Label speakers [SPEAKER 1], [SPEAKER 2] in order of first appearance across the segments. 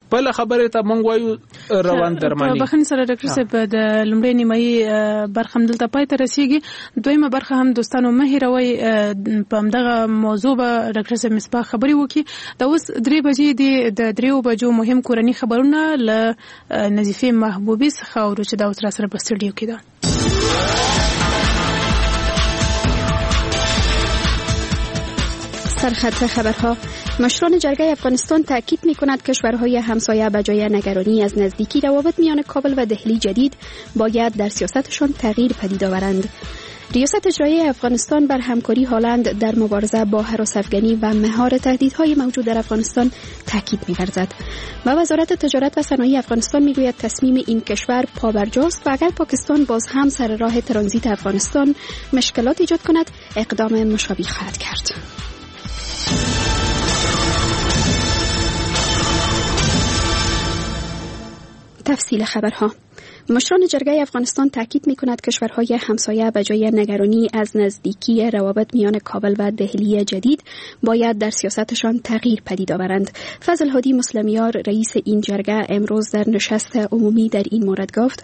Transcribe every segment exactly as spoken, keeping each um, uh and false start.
[SPEAKER 1] بل خبره ته مونږ وایو روان درمانی.
[SPEAKER 2] بخښنې سره ډاکټر صاحب د لومړۍ نیمایي برخه هم دلته پای ته رسیږي. دویمه برخه هم دوستانو مه هیروئ په همدغه موضوع به ډاکټر صاحب مصباح خبرې وکړي. دا اوس درې بجې دي، د دریو بجو مهم کورني خبرونه له نظیفې محبوبي څخه اورو چې دا اوس را سره په سټوډیو کې ده.
[SPEAKER 3] سرخط خبرها. مشران جرگه افغانستان تاکید می‌کند کشورهای همسایه بجای نگرانی از نزدیکی روابط میان کابل و دهلی جدید باید در سیاستشان تغییر پدید آورند. ریاست اجرایی افغانستان بر همکاری هلند در مبارزه با هراس‌افکنی و مهار تهدیدهای موجود در افغانستان تاکید می‌ورزد و وزارت تجارت و صنایع افغانستان می‌گوید تصمیم این کشور پابرجاست و اگر پاکستان باز هم سر راه ترانزیت افغانستان مشکلات ایجاد کند اقدام مشابه خواهد کرد. تفصیل خبرها. مشران جرگه افغانستان تاکید می‌کند کشورهای همسایه بجای نگرانی از نزدیکی روابط میان کابل و دهلی جدید باید در سیاستشان تغییر پدید آورند. فضل هادی مسلمیار رئیس این جرگه امروز در نشست عمومی در این مورد گفت: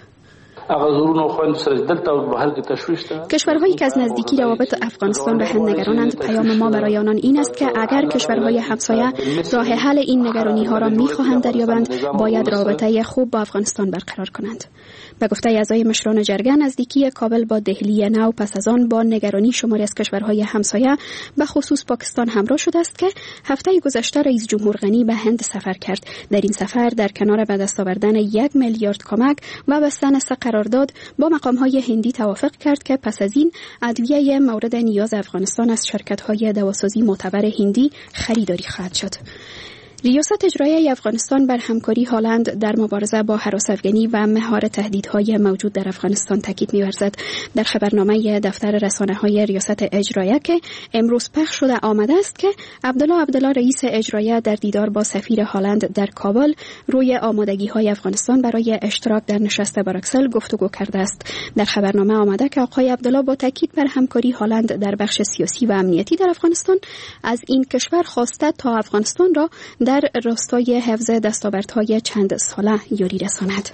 [SPEAKER 3] کشورهایی که از نزدیکی روابط افغانستان به هم نگرانند، پیام ما برای آنان این است که اگر کشورهای همسایه راه حل این نگرانی ها را می‌خواهند دریابند، باید رابطه خوب با افغانستان برقرار کنند. به گفته اعضای مشران جرگه، نزدیکی کابل با دهلی نو پس از آن با نگرانی شماری از کشورهای همسایه به خصوص پاکستان همراه شده است که هفته گذشته رئیس جمهور غنی به هند سفر کرد. در این سفر در کنار به دست آوردن یک میلیارد کمک و بستن سه قرارداد با مقام‌های هندی توافق کرد که پس از این ادویه مورد نیاز افغانستان از شرکت‌های دواسازی معتبر هندی خریداری خواهد شد. ریاست اجرایی افغانستان بر همکاری هلند در مبارزه با هراس‌افکنی و مهار تهدیدهای موجود در افغانستان تاکید می‌ورزد. در خبرنامه دفتر رسانه‌های ریاست اجرایی که امروز پخش شده آمده است که عبدالله عبدالله رئیس اجرایی در دیدار با سفیر هلند در کابل روی آمادگی‌های افغانستان برای اشتراک در نشست بروکسل گفتگو کرده است. در خبرنامه آمده که آقای عبدالله با تاکید بر همکاری هلند در بخش سیاسی و امنیتی در افغانستان از این کشور خواسته تا افغانستان را در راستای حفظ دستاوردهای چند ساله یاری رساند.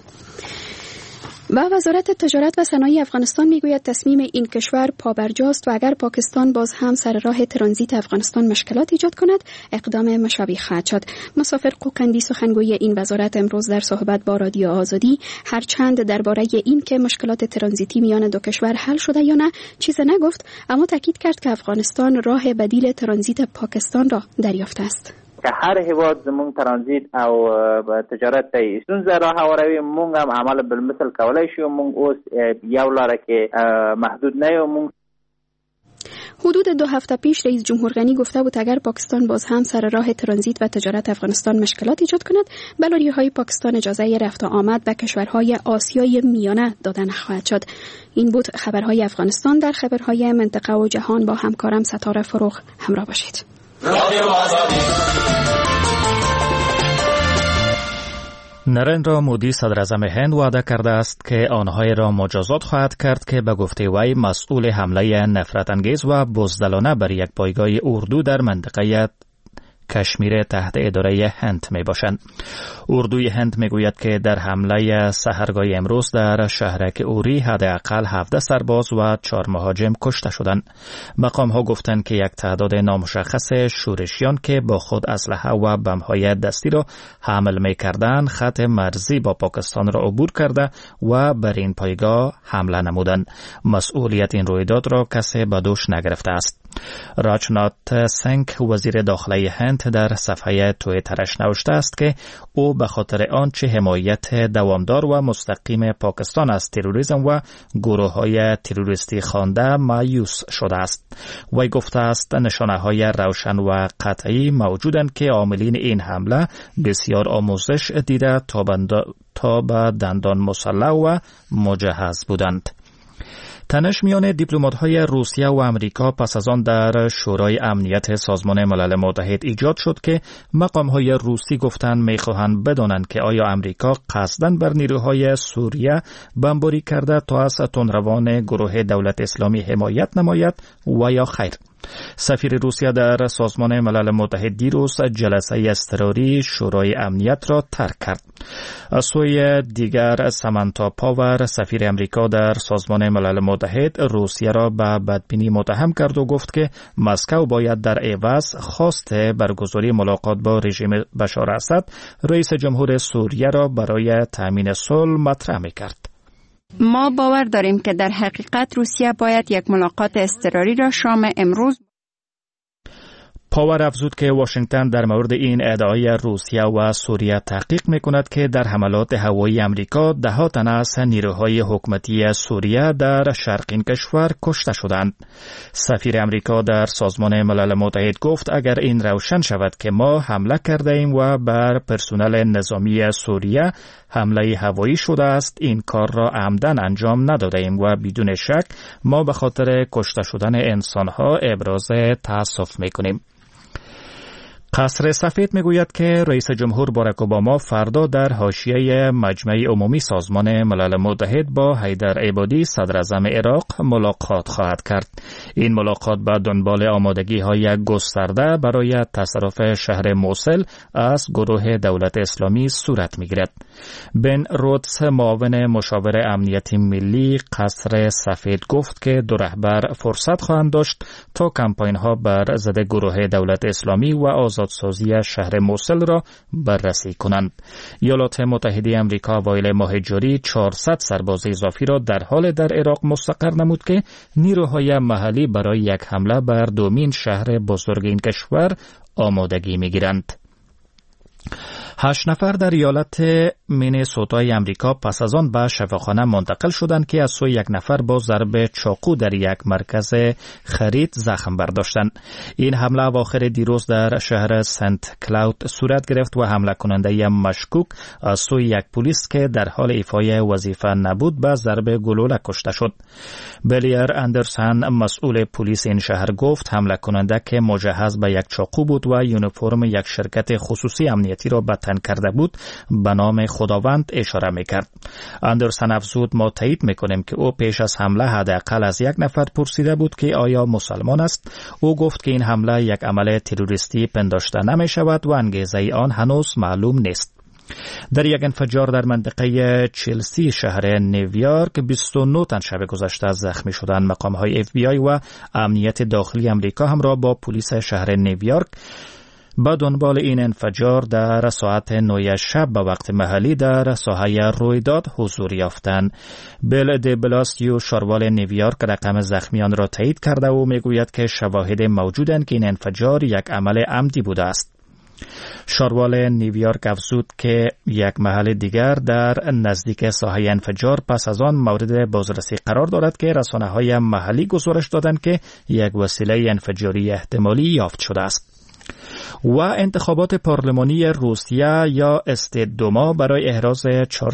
[SPEAKER 3] و وزارت تجارت و صنایع افغانستان میگوید تصمیم این کشور پابرجاست و اگر پاکستان باز هم سر راه ترانزیت افغانستان مشکلات ایجاد کند اقدام مشابه خواهد شد. مسافر قوقندی سخنگوی این وزارت امروز در صحبت با رادیو آزادی هرچند درباره این که مشکلات ترانزیتی میان دو کشور حل شده یا نه چیزی نگفت، اما تاکید کرد که افغانستان راه بدیل ترانزیت پاکستان را دریافته است.
[SPEAKER 4] که هر هیواد زمون ترانزیت او تجارت ته ستونزه راه هواروي مونږ هم عمل بالمثل کولای شو. مونږ اوس یو لاره کې محدود نه یو. مونږ
[SPEAKER 3] حدود دو هفته پیش رئیس جمهور غنی گفته بود اگر پاکستان باز هم سر راه ترانزیت و تجارت افغانستان مشکلات ایجاد کند به لاریهای پاکستان اجازه رفت و آمد به کشورهای آسیای میانه داده نخواهد شد. این بود خبرهای افغانستان. در خبرهای منطقه و جهان با همکارم ستاره فروغ همراه باشید.
[SPEAKER 5] نریندرا مودی صدر اعظم هند وعده کرده است که آنهایی را مجازات خواهد کرد که به گفته وی مسئول حمله نفرت انگیز و بزدلانه بر یک پایگاه اردو در منطقه کشمیر تحت اداره هند می باشند. اردوی هند می گوید که در حمله سحرگاه امروز در شهرک اوری حداقل هفده سرباز و چهار مهاجم کشته شدند. مقام ها گفتند که یک تعداد نامشخص شورشیان که با خود اسلحه و بم‌های دستی را حمل می کردند خط مرزی با پاکستان را عبور کرده و بر این پایگاه حمله نمودند. مسئولیت این رویداد را کسی به دوش نگرفته است. راجنات سنگ وزیر داخلی هند در صفحه توییترش نوشته است که او به خاطر آنچه حمایت دوامدار و مستقیم پاکستان از تروریسم و گروه‌های تروریستی خوانده مایوس شده است. وی گفته است نشانه‌های روشن و قطعی موجودند که عاملین این حمله بسیار آموزش دیده تا به دندان مسلح و مجهز بودند. تنش میان دیپلمات‌های روسیه و امریکا پس از آن در شورای امنیت سازمان ملل متحد ایجاد شد که مقام‌های روسی گفتند می‌خواهند بدانند که آیا امریکا قصداً بر نیروهای سوریه بمباری کرده تا از تندروان گروه دولت اسلامی حمایت نماید و یا خیر. سفیر روسیه در سازمان ملل متحد دیروز جلسه اضطراری شورای امنیت را ترک کرد. از سوی دیگر سامانتا پاور سفیر امریکا در سازمان ملل متحد روسیه را به بدبینی متهم کرد و گفت که مسکو باید در عوض خواست برگزاری ملاقات با رژیم بشار اسد رئیس جمهور سوریه را برای تامین صلح مطرح می‌کرد.
[SPEAKER 6] ما باور داریم که در حقیقت روسیه باید یک ملاقات اضطراری را شام امروز.
[SPEAKER 5] پاور افزود که واشنگتن در مورد این ادعای روسیه و سوریه تحقیق می‌کند که در حملات هوایی امریکا ده ها تن از نیروهای حکومتی سوریه در شرق این کشور کشته شدند. سفیر امریکا در سازمان ملل متحد گفت اگر این روشن شود که ما حمله کرده ایم و بر پرسنل نظامی سوریه حمله هوایی شده است، این کار را عمدن انجام نداده ایم و بدون شک ما به خاطر کشته شدن انسانها ابراز تأسف می‌کنیم. قصر سفید میگوید که رئیس جمهور باراک اوباما فردا در حاشیه مجمع عمومی سازمان ملل متحد با حیدر عبادی صدر اعظم عراق ملاقات خواهد کرد. این ملاقات به دنبال آمادگی های گسترده برای تصرف شهر موصل از گروه دولت اسلامی صورت میگیرد. بن رودز معاون مشاور امنیت ملی قصر سفید گفت که دو رهبر فرصت خواهند داشت تا کمپاین ها بر ضد گروه دولت اسلامی و آزادسازی شهر موصل را بررسی کنند. ایالات متحده آمریکا اوایل ماه جاری چهارصد سرباز اضافی را در حال در عراق مستقر نمود که نیروهای محلی برای یک حمله بر دومین شهر بزرگ این کشور آمادگی می‌گیرند. هشت نفر در ایالت مینه‌سوتای امریکا پس از آن به شفاخانه منتقل شدند که از سوی یک نفر با ضرب چاقو در یک مرکز خرید زخم برداشتند. این حمله اواخر دیروز در شهر سنت کلاود صورت گرفت و حمله کننده مشکوک از سوی یک پلیس که در حال ایفای وظیفه نبود به ضرب گلوله کشته شد. بلیر اندرسن مسئول پلیس این شهر گفت حمله کننده که مجهز به یک چاقو بود و یونیفرم یک شرکت خصوصی امنیتی را به تن کرده بود به نام خداوند اشاره میکرد. اندرسن افزود ما تایید میکنیم که او پیش از حمله حداقل از یک نفر پرسیده بود که آیا مسلمان است. او گفت که این حمله یک عمل تروریستی پنداشته نمی شود و انگیزه آن هنوز معلوم نیست. در یک انفجار در منطقه چلسی شهر نیویورک بیست و نه تن شب گذشته زخمی شدند. مقام‌های اف بی آی و امنیت داخلی امریکا همراه با پلیس شهر نیویورک با دنبال این انفجار در ساعت نه شب به وقت محلی در ساحه رویداد حضور یافتند. بیل دی بلاسیو شاروال نیویورک رقم زخمیان را تایید کرده و میگوید که شواهد موجودند که این انفجار یک عمل عمدی بوده است. شاروال نیویورک افزود که یک محل دیگر در نزدیک ساحه انفجار پس از آن مورد بازرسی قرار دارد که رسانه‌های محلی گزارش دادند که یک وسیله انفجاری احتمالی یافت شده است. و انتخابات پارلمانی روسیه یا استدوما برای احراز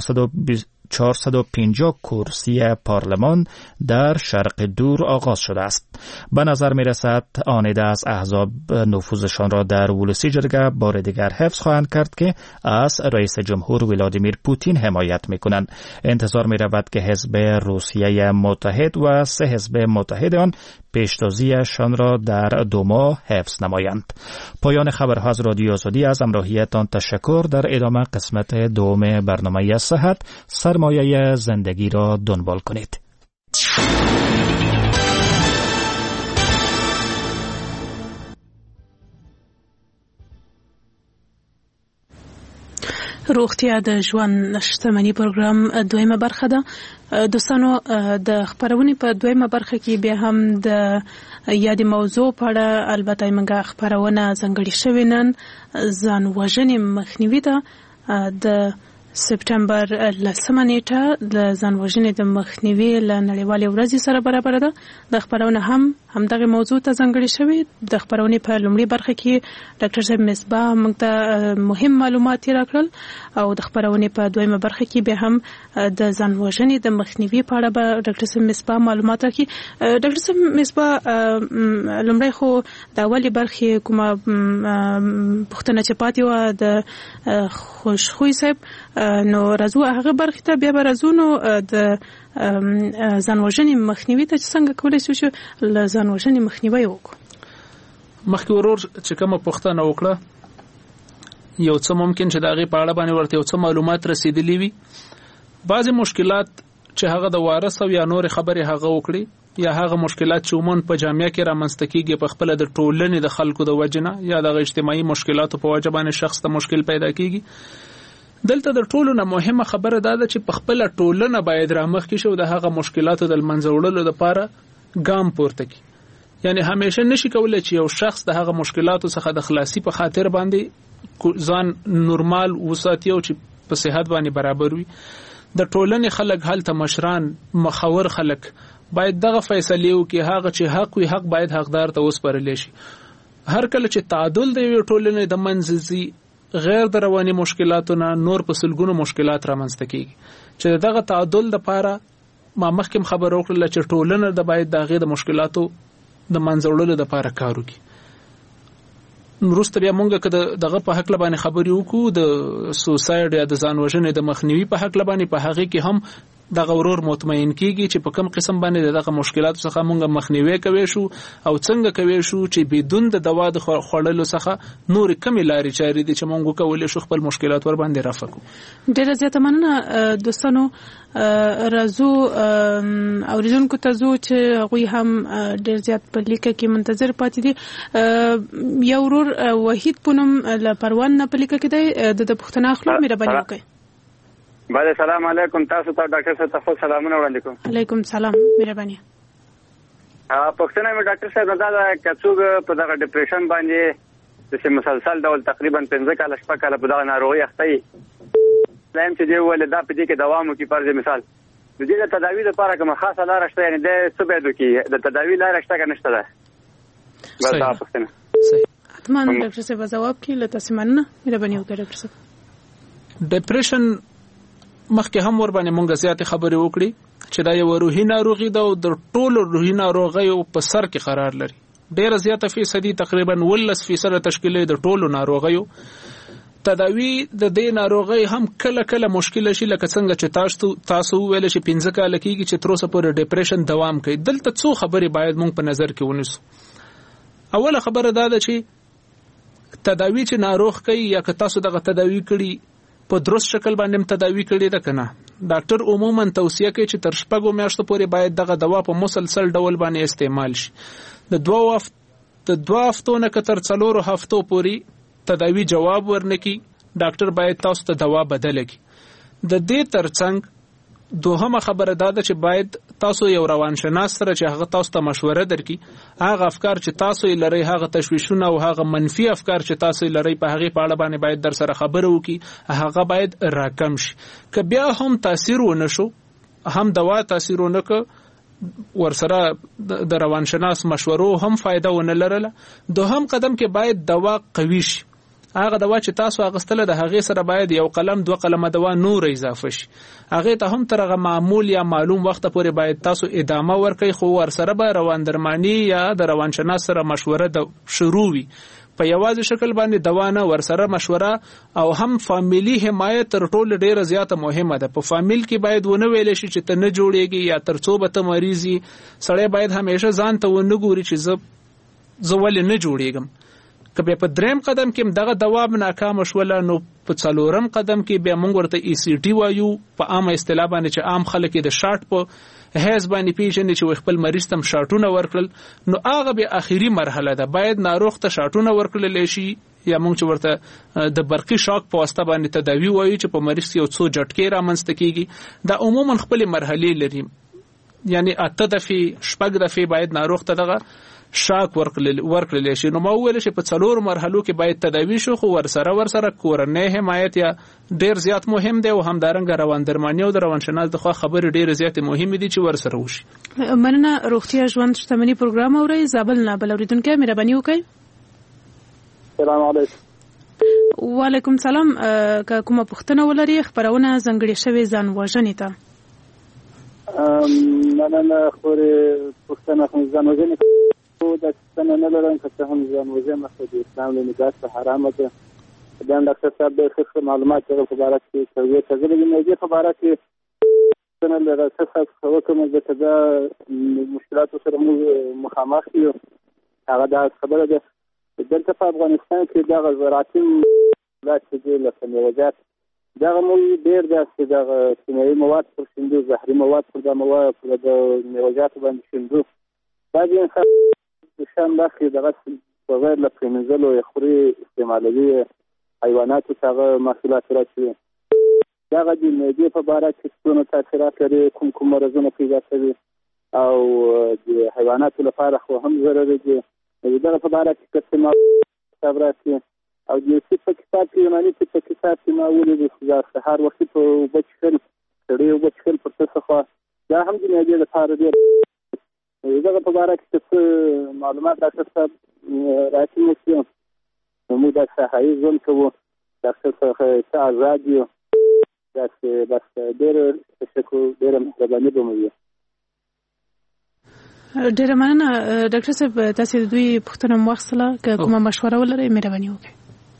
[SPEAKER 5] چهارصد و پنجاه کرسی پارلمان در شرق دور آغاز شده است. به نظر می رسد آنیده از احزاب نفوذشان را در ولسی جرگه بار دیگر حفظ خواهند کرد که از رئیس جمهور ولادیمیر پوتین حمایت می کنند. انتظار می رود که حزب روسیه متحد و سه حزب متحد آن پیشتازیشان را در دوما حفظ نمایند. پایان خبرها از رادیو آزادی. از همراهیتان تشکر. در ادامه قسمت دوم برنامه صحت سرمایه زندگی را دنبال کنید.
[SPEAKER 2] روغتیا د ژوند شتمنۍ پروګرام دویمه برخه ده. دوستانو د خبرونې په دویمه برخه کې بیا هم د یادې موضوع په اړه البته موږ خبرونه ځانګړې شوې نن ځان وژنې مخنیوي ده. د سپټمبر لسمه نیټه د ځان وژنې د مخنیوي له نړیوالې ورځې سره برابر ده. د خبرونه هم همدغه موضوع ته ځانګړې شوې. د خبرونې په لومړۍ برخه کې ډاکټر صاحب مصباح موږ ته مهم معلومات راکړل او د خبرونې په دویمه برخه کې به هم د ځان وژنې د مخنیوي په اړه به ډاکټر صاحب مصباح معلومات راکړي. ډاکټر صاحب مصباح لومړی خو د اولې برخې کومه پوښتنه چې پاتې وه د خوشخوی صاحب نو راځو هغه برخې ته بیا به راځو. نو د ځان وژنې مخنیوي ته چې څنګه کولی شو له ځان وژنې مخنیوی وکړو.
[SPEAKER 1] مخکې ورور چې کومه پوښتنه وکړه یو څه ممکن چې د هغې په اړه باندې ورته یو څه معلومات رسېدلي وي. بعضې مشکلات چې هغه د وارث او یا نورې خبرې هغه وکړي یا هغه مشکلات چې عموماً په جامعه کې رامنځته کېږي په خپله د ټولنې د خلکو د وجې نه یا دغه اجتماعي مشکلاتو په وجه باندې شخص ته مشکل پیدا کېږي. دلته د ټولو نه مهمه خبره دا ده چې په خپله ټولنه باید رامخکې شي او د هغه مشکلاتو د لمنځه وړلو دپاره ګام پورته کړي. یعنی همیشه نشي کولی چې یو شخص د هغه مشکلاتو څخه د خلاصي په خاطر باندې ځان نورمال وساتي او چې په صحت باندې برابر وي. د ټولنې خلک هلته مشران مخور خلک باید دغه فیصلې وکړي هغه چې حق وي حق باید حقدار ته وسپارلی شي. هر کله چې تعادل د یوې ټولنې د منځ ځي غیر د رواني مشکلاتو نه نور په سلګونو مشکلات رامنځته کېږي چې دغه تعادل دپاره ما مخکې خبره وکړله چې ټولنه د باید د هغې د مشکلاتو د منځه وړلو دپاره کار وکړي. وروسته بیا مونږ که دغه په هکله باندې خبرې وکړو د سوسایډ یا د ځان وژنې د مخنیوي په هکله باندې په هغې کې هم دغه ورور مطمئن کیږي چې په کوم قسم باندې دغه مشکلاتو څخه مونږ مخنیوي کوي شو او څنګه کوي شو چې بدون د دوا د خوړلو څخه نور کمی لارې چارې دي چې مونږ کولای شو خپل مشکلات ور باندې رفع کړو.
[SPEAKER 2] ډیره زیاته مننه دوستانو. راځو اوریدونکو ته زو چې غوي هم ډیر زیات په لیکه کې منتظر پاتې دي. یو ورور وحید پونم له پروان نه په لیکه کې دی د پښتنه اخلو مهرباني وکړئ.
[SPEAKER 7] بله سلام علیکم. تاسو ته ډاکټر صاحب ته خپل سلامونه وړاندې کوم.
[SPEAKER 2] علیکم سلام مهرباني.
[SPEAKER 7] پښتنه مې ډاکټر صاحب دا ده که څوک په دغه ډپریشن باندې داسې مسلسل ډول تقریبا پنځه کاله شپږ کاله په دغه ناروغۍ اخته وي لایم چې دی وویل دا په دې کې دوام وکړي فرض مثال د دې د تداوي لپاره کومه خاصه لاره شته یعنې دی څه باید وکړي د تداوي لاره شته که نشته ده؟ بس دا پوښتنه.
[SPEAKER 2] حتما ډاکټر صاحب ځواب کړي. له تاسې مننه مهرباني وکړئ ډاکټر صاحب.
[SPEAKER 1] ډپریشن مخکې هم ور باندې مونږ زیاتې خبرې وکړي چې دا یو روحي ناروغي ده او د ټولو روحي ناروغیو په سر کې قرار لري. ډېره زیاته فیصدي تقریبا ولس فیصده تشکیل د ټولو ناروغیو. تداوی د دې ناروغي هم کله کله مشکل شي لکه څنګه چې تاسو تاسو ویل چې پنځه کال کېږي چې تر اوسه پورې ډپریشن دوام کوي. دلته څو خبرې باید مونږ په نظر کې ونیسو. اوله خبره دا ده چې تداوی چې ناروغ کوي یا که تاسو دغه تداوی کړي په درست شکل باندې تداوی کړي ده کنه ډاکټر عموما توصیه کوي چې تر شپږو میاشتو پورې باید دغه دوا په مسلسل ډول باندې استعمال شي. د دوه هفت د دوه هفتو نه تر څلورو هفتو پورې تداوی جواب ورنکي ډاکټر باید تاسو ته دوا بدل کړي. د دې ترڅنګ دوهمه خبره دا ده چې باید تاسو یو روانشناس سره چې هغه تاسو ته مشوره درکړي هغه افکار چې تاسو یې لرئ هغه تشویشونه او هغه منفي افکار چې تاسو یې لرئ په هغې په اړه باندې باید در سره خبره وکړي هغه باید راکم شي. که بیا هم تاثیر ونه شو هم دوا تاثیر ونه که ورسره د روانشناس مشورو هم فایده ونه لرله دوهم قدم کې باید دوا قوي شي. هغه دوا چې تاسو اغستله د هغې سره باید یو قلم دوه قلمه دوا نور اضافه شي. هغې ته هم تر هغه معمول یا معلوم وخت پورې باید تاسو ادامه ورکړئ خو ورسره به روان درمانی یا د روانشناس سره مشوره د شروع وي. په یوازې شکل باندې دوا نه ورسره مشوره او هم فامیلی حمایت تر ټولو ډیره زیاته مهمه ده. په فامیل کې باید ونه ویل شي چې ته نه جوړېږي یا تر څو به ته مریض یې. سړی باید همیشه ځان ته ونه ګوري چې زه زه ولې نه جوړېږم. که بیا په دریم قدم کې دغه دوا ناکام شوله نو په څلورم قدم کې بیا موږ ورته ای سی ټي وایو په عامه اصطلاح باندې چې عام خلک د شارټ په هیڅ باندې پیژني چې خپل مریض تم شارټونه ورکړل نو هغه به اخیری مرحله ده. باید ناروغ ته شارټونه ورکړل شي یا موږ چې ورته د برقي شاک په واسطه باندې تداوی وایو چې په مریض یو څو جټکې رامنځته کیږي. دا عموما خپل مرحله لري یعنی اته دفعې شپږ دفعې باید ناروغ ته دغه شاک ورکړل ورکړل شي. نو ما ویل چې په څلور مرحلو کې باید تداوی شو خو ورسره ورسره کورنۍ حمایت یا ډیر زیات مهم دی او همدارنګه روان درمانی او د روانشناس دغه خبرې ډیر زیات مهمه دي چې ورسره وشي.
[SPEAKER 2] مننه. روغتیا ژوند شتمنۍ پروګرام اوري زابل نه بل اوریدونکو مهرباني وکړئ.
[SPEAKER 8] السلام علیکم.
[SPEAKER 2] وعلیکم سلام. که کومه پوښتنه ولري خبرونه ځانګړې شوی ځان وژنې ته
[SPEAKER 8] مننه. خوري پوښتنه خو ځان وژنې دا څنګه نه لرم که څه هم ځان وژنه خو د اسلام له نگاه څخه حرامه ده. بیا ډاکټر صاحب د ښه معلومات په اړه کې کوي چې زه د دې په اړه کې څنګه له څه څه کوم د مشکلاتو سره مخامخ یو هغه دا خبره ده دلته په افغانستان کې دغه زراعتي محصولات چې دي لکه میوه‌جات دغه مو ډېر داسې دغه کیمیاوي مواد پر شیندو، زهري مواد پر د مواد پر د میوه‌جاتو باندې شیندو. بعضې انسان شان داخلي دغه بغیر له پرېمنځلو یې خوري، استعمالوي حیواناتو ته هغه محصولات راچوي. دغه د معدې په باره کې څونه تاثیرات لري، کوم کوم مرضونه پیدا کوي او د حیواناتو لپاره خو هم ضرري دي. دغه په باره کې که څه کتاب راشي او د یو څه په کتاب کې یوناني څه په کتاب کې ما ولیدل چې د سهار وختي په اوبه څښل، سړې اوبه څښل پر څه څخه دا هم د معدې لپاره ډېر. دغه په باره کې څه معلومات ډاکټر صاحب راکړي مو چې موږ دا ساحوي ژوند کوو، ډاکټر څخه څه آزاد یو، داسې بس ډېره تشکر، ډېره مهرباني به مو وي.
[SPEAKER 2] ډېره مننه ډاکټر صاحب، تاسې د دوی پوښتنه مو واخیستله، که کومه مشوره ولرئ مهرباني وکړئ.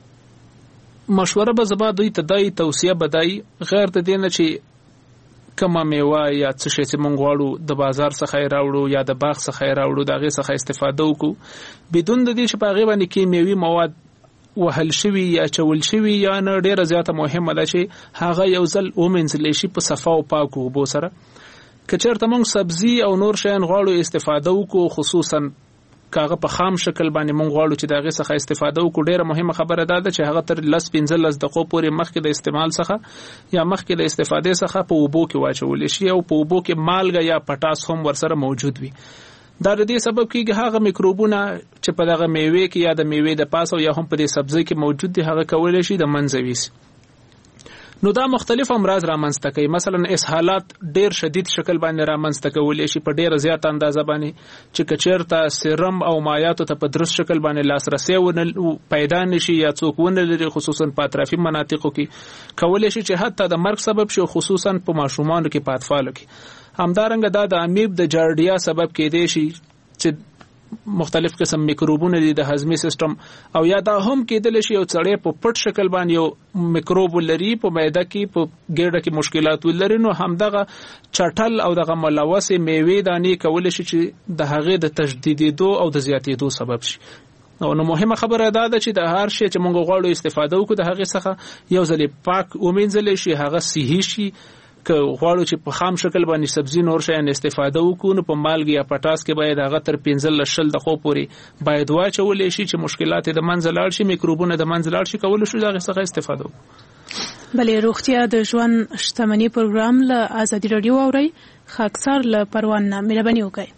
[SPEAKER 1] مشوره به زما دوی ته دای توصیه به دای غیر د دې نه چې کومه میوه یا څه شی چې موږ غواړو د بازار څخه یې راوړو یا د باغ څخه یې راوړو د هغې څخه استفاده وکړو بدون د دې چې په هغې باندې کیمیاوي مواد وهل شوي یا چول شوي یا نه. ډېره زیاته مهمه ده چې هغه یو ځل ومینځلی شي په صفا او پاکو اوبو سره. که چېرته موږ سبزي او نور شیان غواړو استفاده وکړو، خصوصا که هغه په خام شکل باندې موږ غواړو چې د هغې څخه استفاده وکړو، ډېره مهمه خبره دا ده چې هغه تر لس پنځلس دقیقو پورې مخکې د استعمال څخه یا مخکې د استفادې څخه په اوبو کې واچولی شي او په اوبو کې مالګه یا پټاس هم ورسره موجود وي. دا د دې سبب کېږي هغه میکروبونه چې په دغه میوې کې یا د میوې د پاسه یا هم په دې سبزي کې موجود دي هغه کولی شي د منځه ویسي. نو دا مختلف امراض رامنځته کوي. مثلا اسهالات ډیر شدید شکل باندې رامنځته کولی شي په ډیره زیاته اندازه باندې چې کچیرته سیرم او مایعاتو ته په درست شکل باندې لاسرسي ونه پیدا نشي یا څوک ونه لري، خصوصا په اطرافي مناطقو کې کولی شي چې حتی د مرګ سبب شي، خصوصا په ماشومانو کې په اطفالو کې. همدارنګه دا د امیب د جارډیا سبب کېدی شي چې مختلف قسم میکروبونه دي د هضمي سیستم، او یا دا هم کېدل شي یو سړی په پټ شکل باندې یو میکروب لري په معده کې، په ګېډه کې مشکلات ولري، نو همدغه چټل او دغه ملوث میوې دانې کولی شي چې د هغې د تجدیدېدو او د زیاتېدو سبب شي. نو نو مهمه خبره دا ده چې د هر شی چې موږ غواړو استفاده وکړو د هغې څخه یو ځلې پاک ومینځلی شي، هغه صحي شي. که غواړو چې په خام شکل باندې سبزي نور شیان استفاده وکړو، نو په مالګې یا پټاس کې باید هغه تر پنځلس شل دقیقو پورې باید واچولی شي چې مشکلات د منځه لاړ شي، میکروبونه د منځه لاړ شي، کولی شو د هغې څخه استفاده وکړو.
[SPEAKER 2] بلې روغتیا د ژوند شتمني پروګرام له ازادي راډیو اورئ. خاکسار له پروان نه مهرباني وکړئ.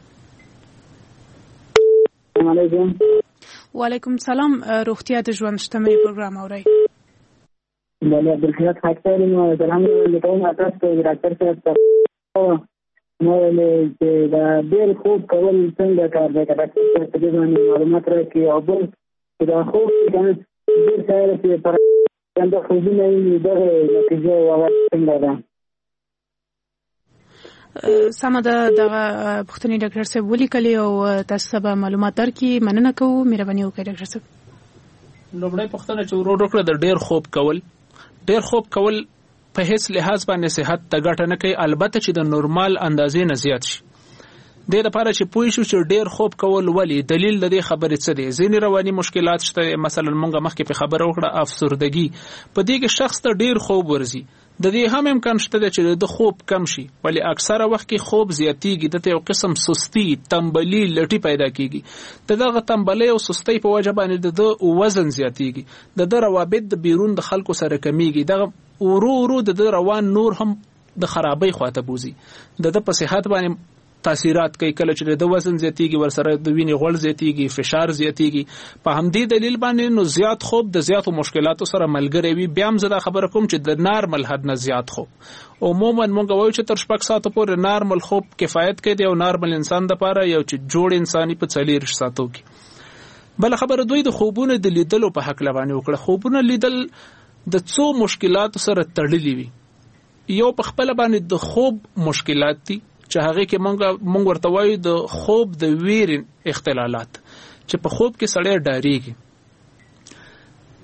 [SPEAKER 8] السلام علیکم.
[SPEAKER 2] وعلیکم السلام. روغتیا د ژوند شتمني پروګرام اورئ.
[SPEAKER 9] بله عبدالخیات خاکسار یم. سلام علیکم. تاسو ته ډاکټر صاحب نو چې دا ډېر خوب کول څنګه کار دی، که ډاکټر صاحب په دې باندې معلومات راکړي. او بل چې دا خوب ډېر سیاره چې پر څنګه خوبونه وي دغه نتیجه هغه څنګه ده؟
[SPEAKER 2] سمه ده، دغه پوښتنې ډاکټر صاحب ولیکلې او تاسو ته به معلومات درکړي. مننه کوو، مهرباني وکړئ ډاکټر صاحب.
[SPEAKER 1] لومړی پوښتنه چې ورو وکړه د ډېر خوب کول. ډېر خوب کول په هیڅ لحاظ باندې صحت ته ګټه نه کوي، البته چې د نورمال اندازې نه زیات شي. دې لپاره چې پوه شو چې ډېر خوب کول ولې، دلیل د دې خبرې څه دی. ځینې رواني مشکلات شته، مثلا مونږ مخکې په خبره وکړه افسردګي، په دې کې شخص ته ډېر خوب ورځي. د دې هم امکان شته چې د خوب کم شي، ولی اکثره وخت کې خوب زیاتیږي، دته یو قسم سستی، تنبلی، لټي پیدا کیږي. دغه تنبلی او سستی په وجه باندې د وزن زیاتیږي، د روابط د بیرون د خلکو سره کمیږي، دغه ورو ورو د روان نور هم د خرابۍ خواته بوزي، د په صحت باندې تاثیرات کوي. کله چې د وزن زیاتیږي ورسره د وینې غوړ زیاتیږي، فشار زیاتیږي. په همدې دلیل باندې نو زیات خوب د زیاتو مشکلاتو سره ملګری وي. بیا هم زه دا خبره کوم چې د نارمل حد نه زیات خوب، عموما مونږ وایو چې تر شپږ ساعته پورې نارمل خوب کفایت کوي او نارمل انسان دپاره یو چې جوړ انساني په څلېرویشت ساعتو کې. بله خبره دوی د خوبونو د لیدلو په حق باندې وکړه. خوبونه لیدل د څو مشکلاتو سره تړلي وي. یو په خپله باندې د خوب مشکلات دي چې هغه کې مونږ مونږ ورته وایو د خوب د ویر اختلالات، چې په خوب کې سړی ډاریږي.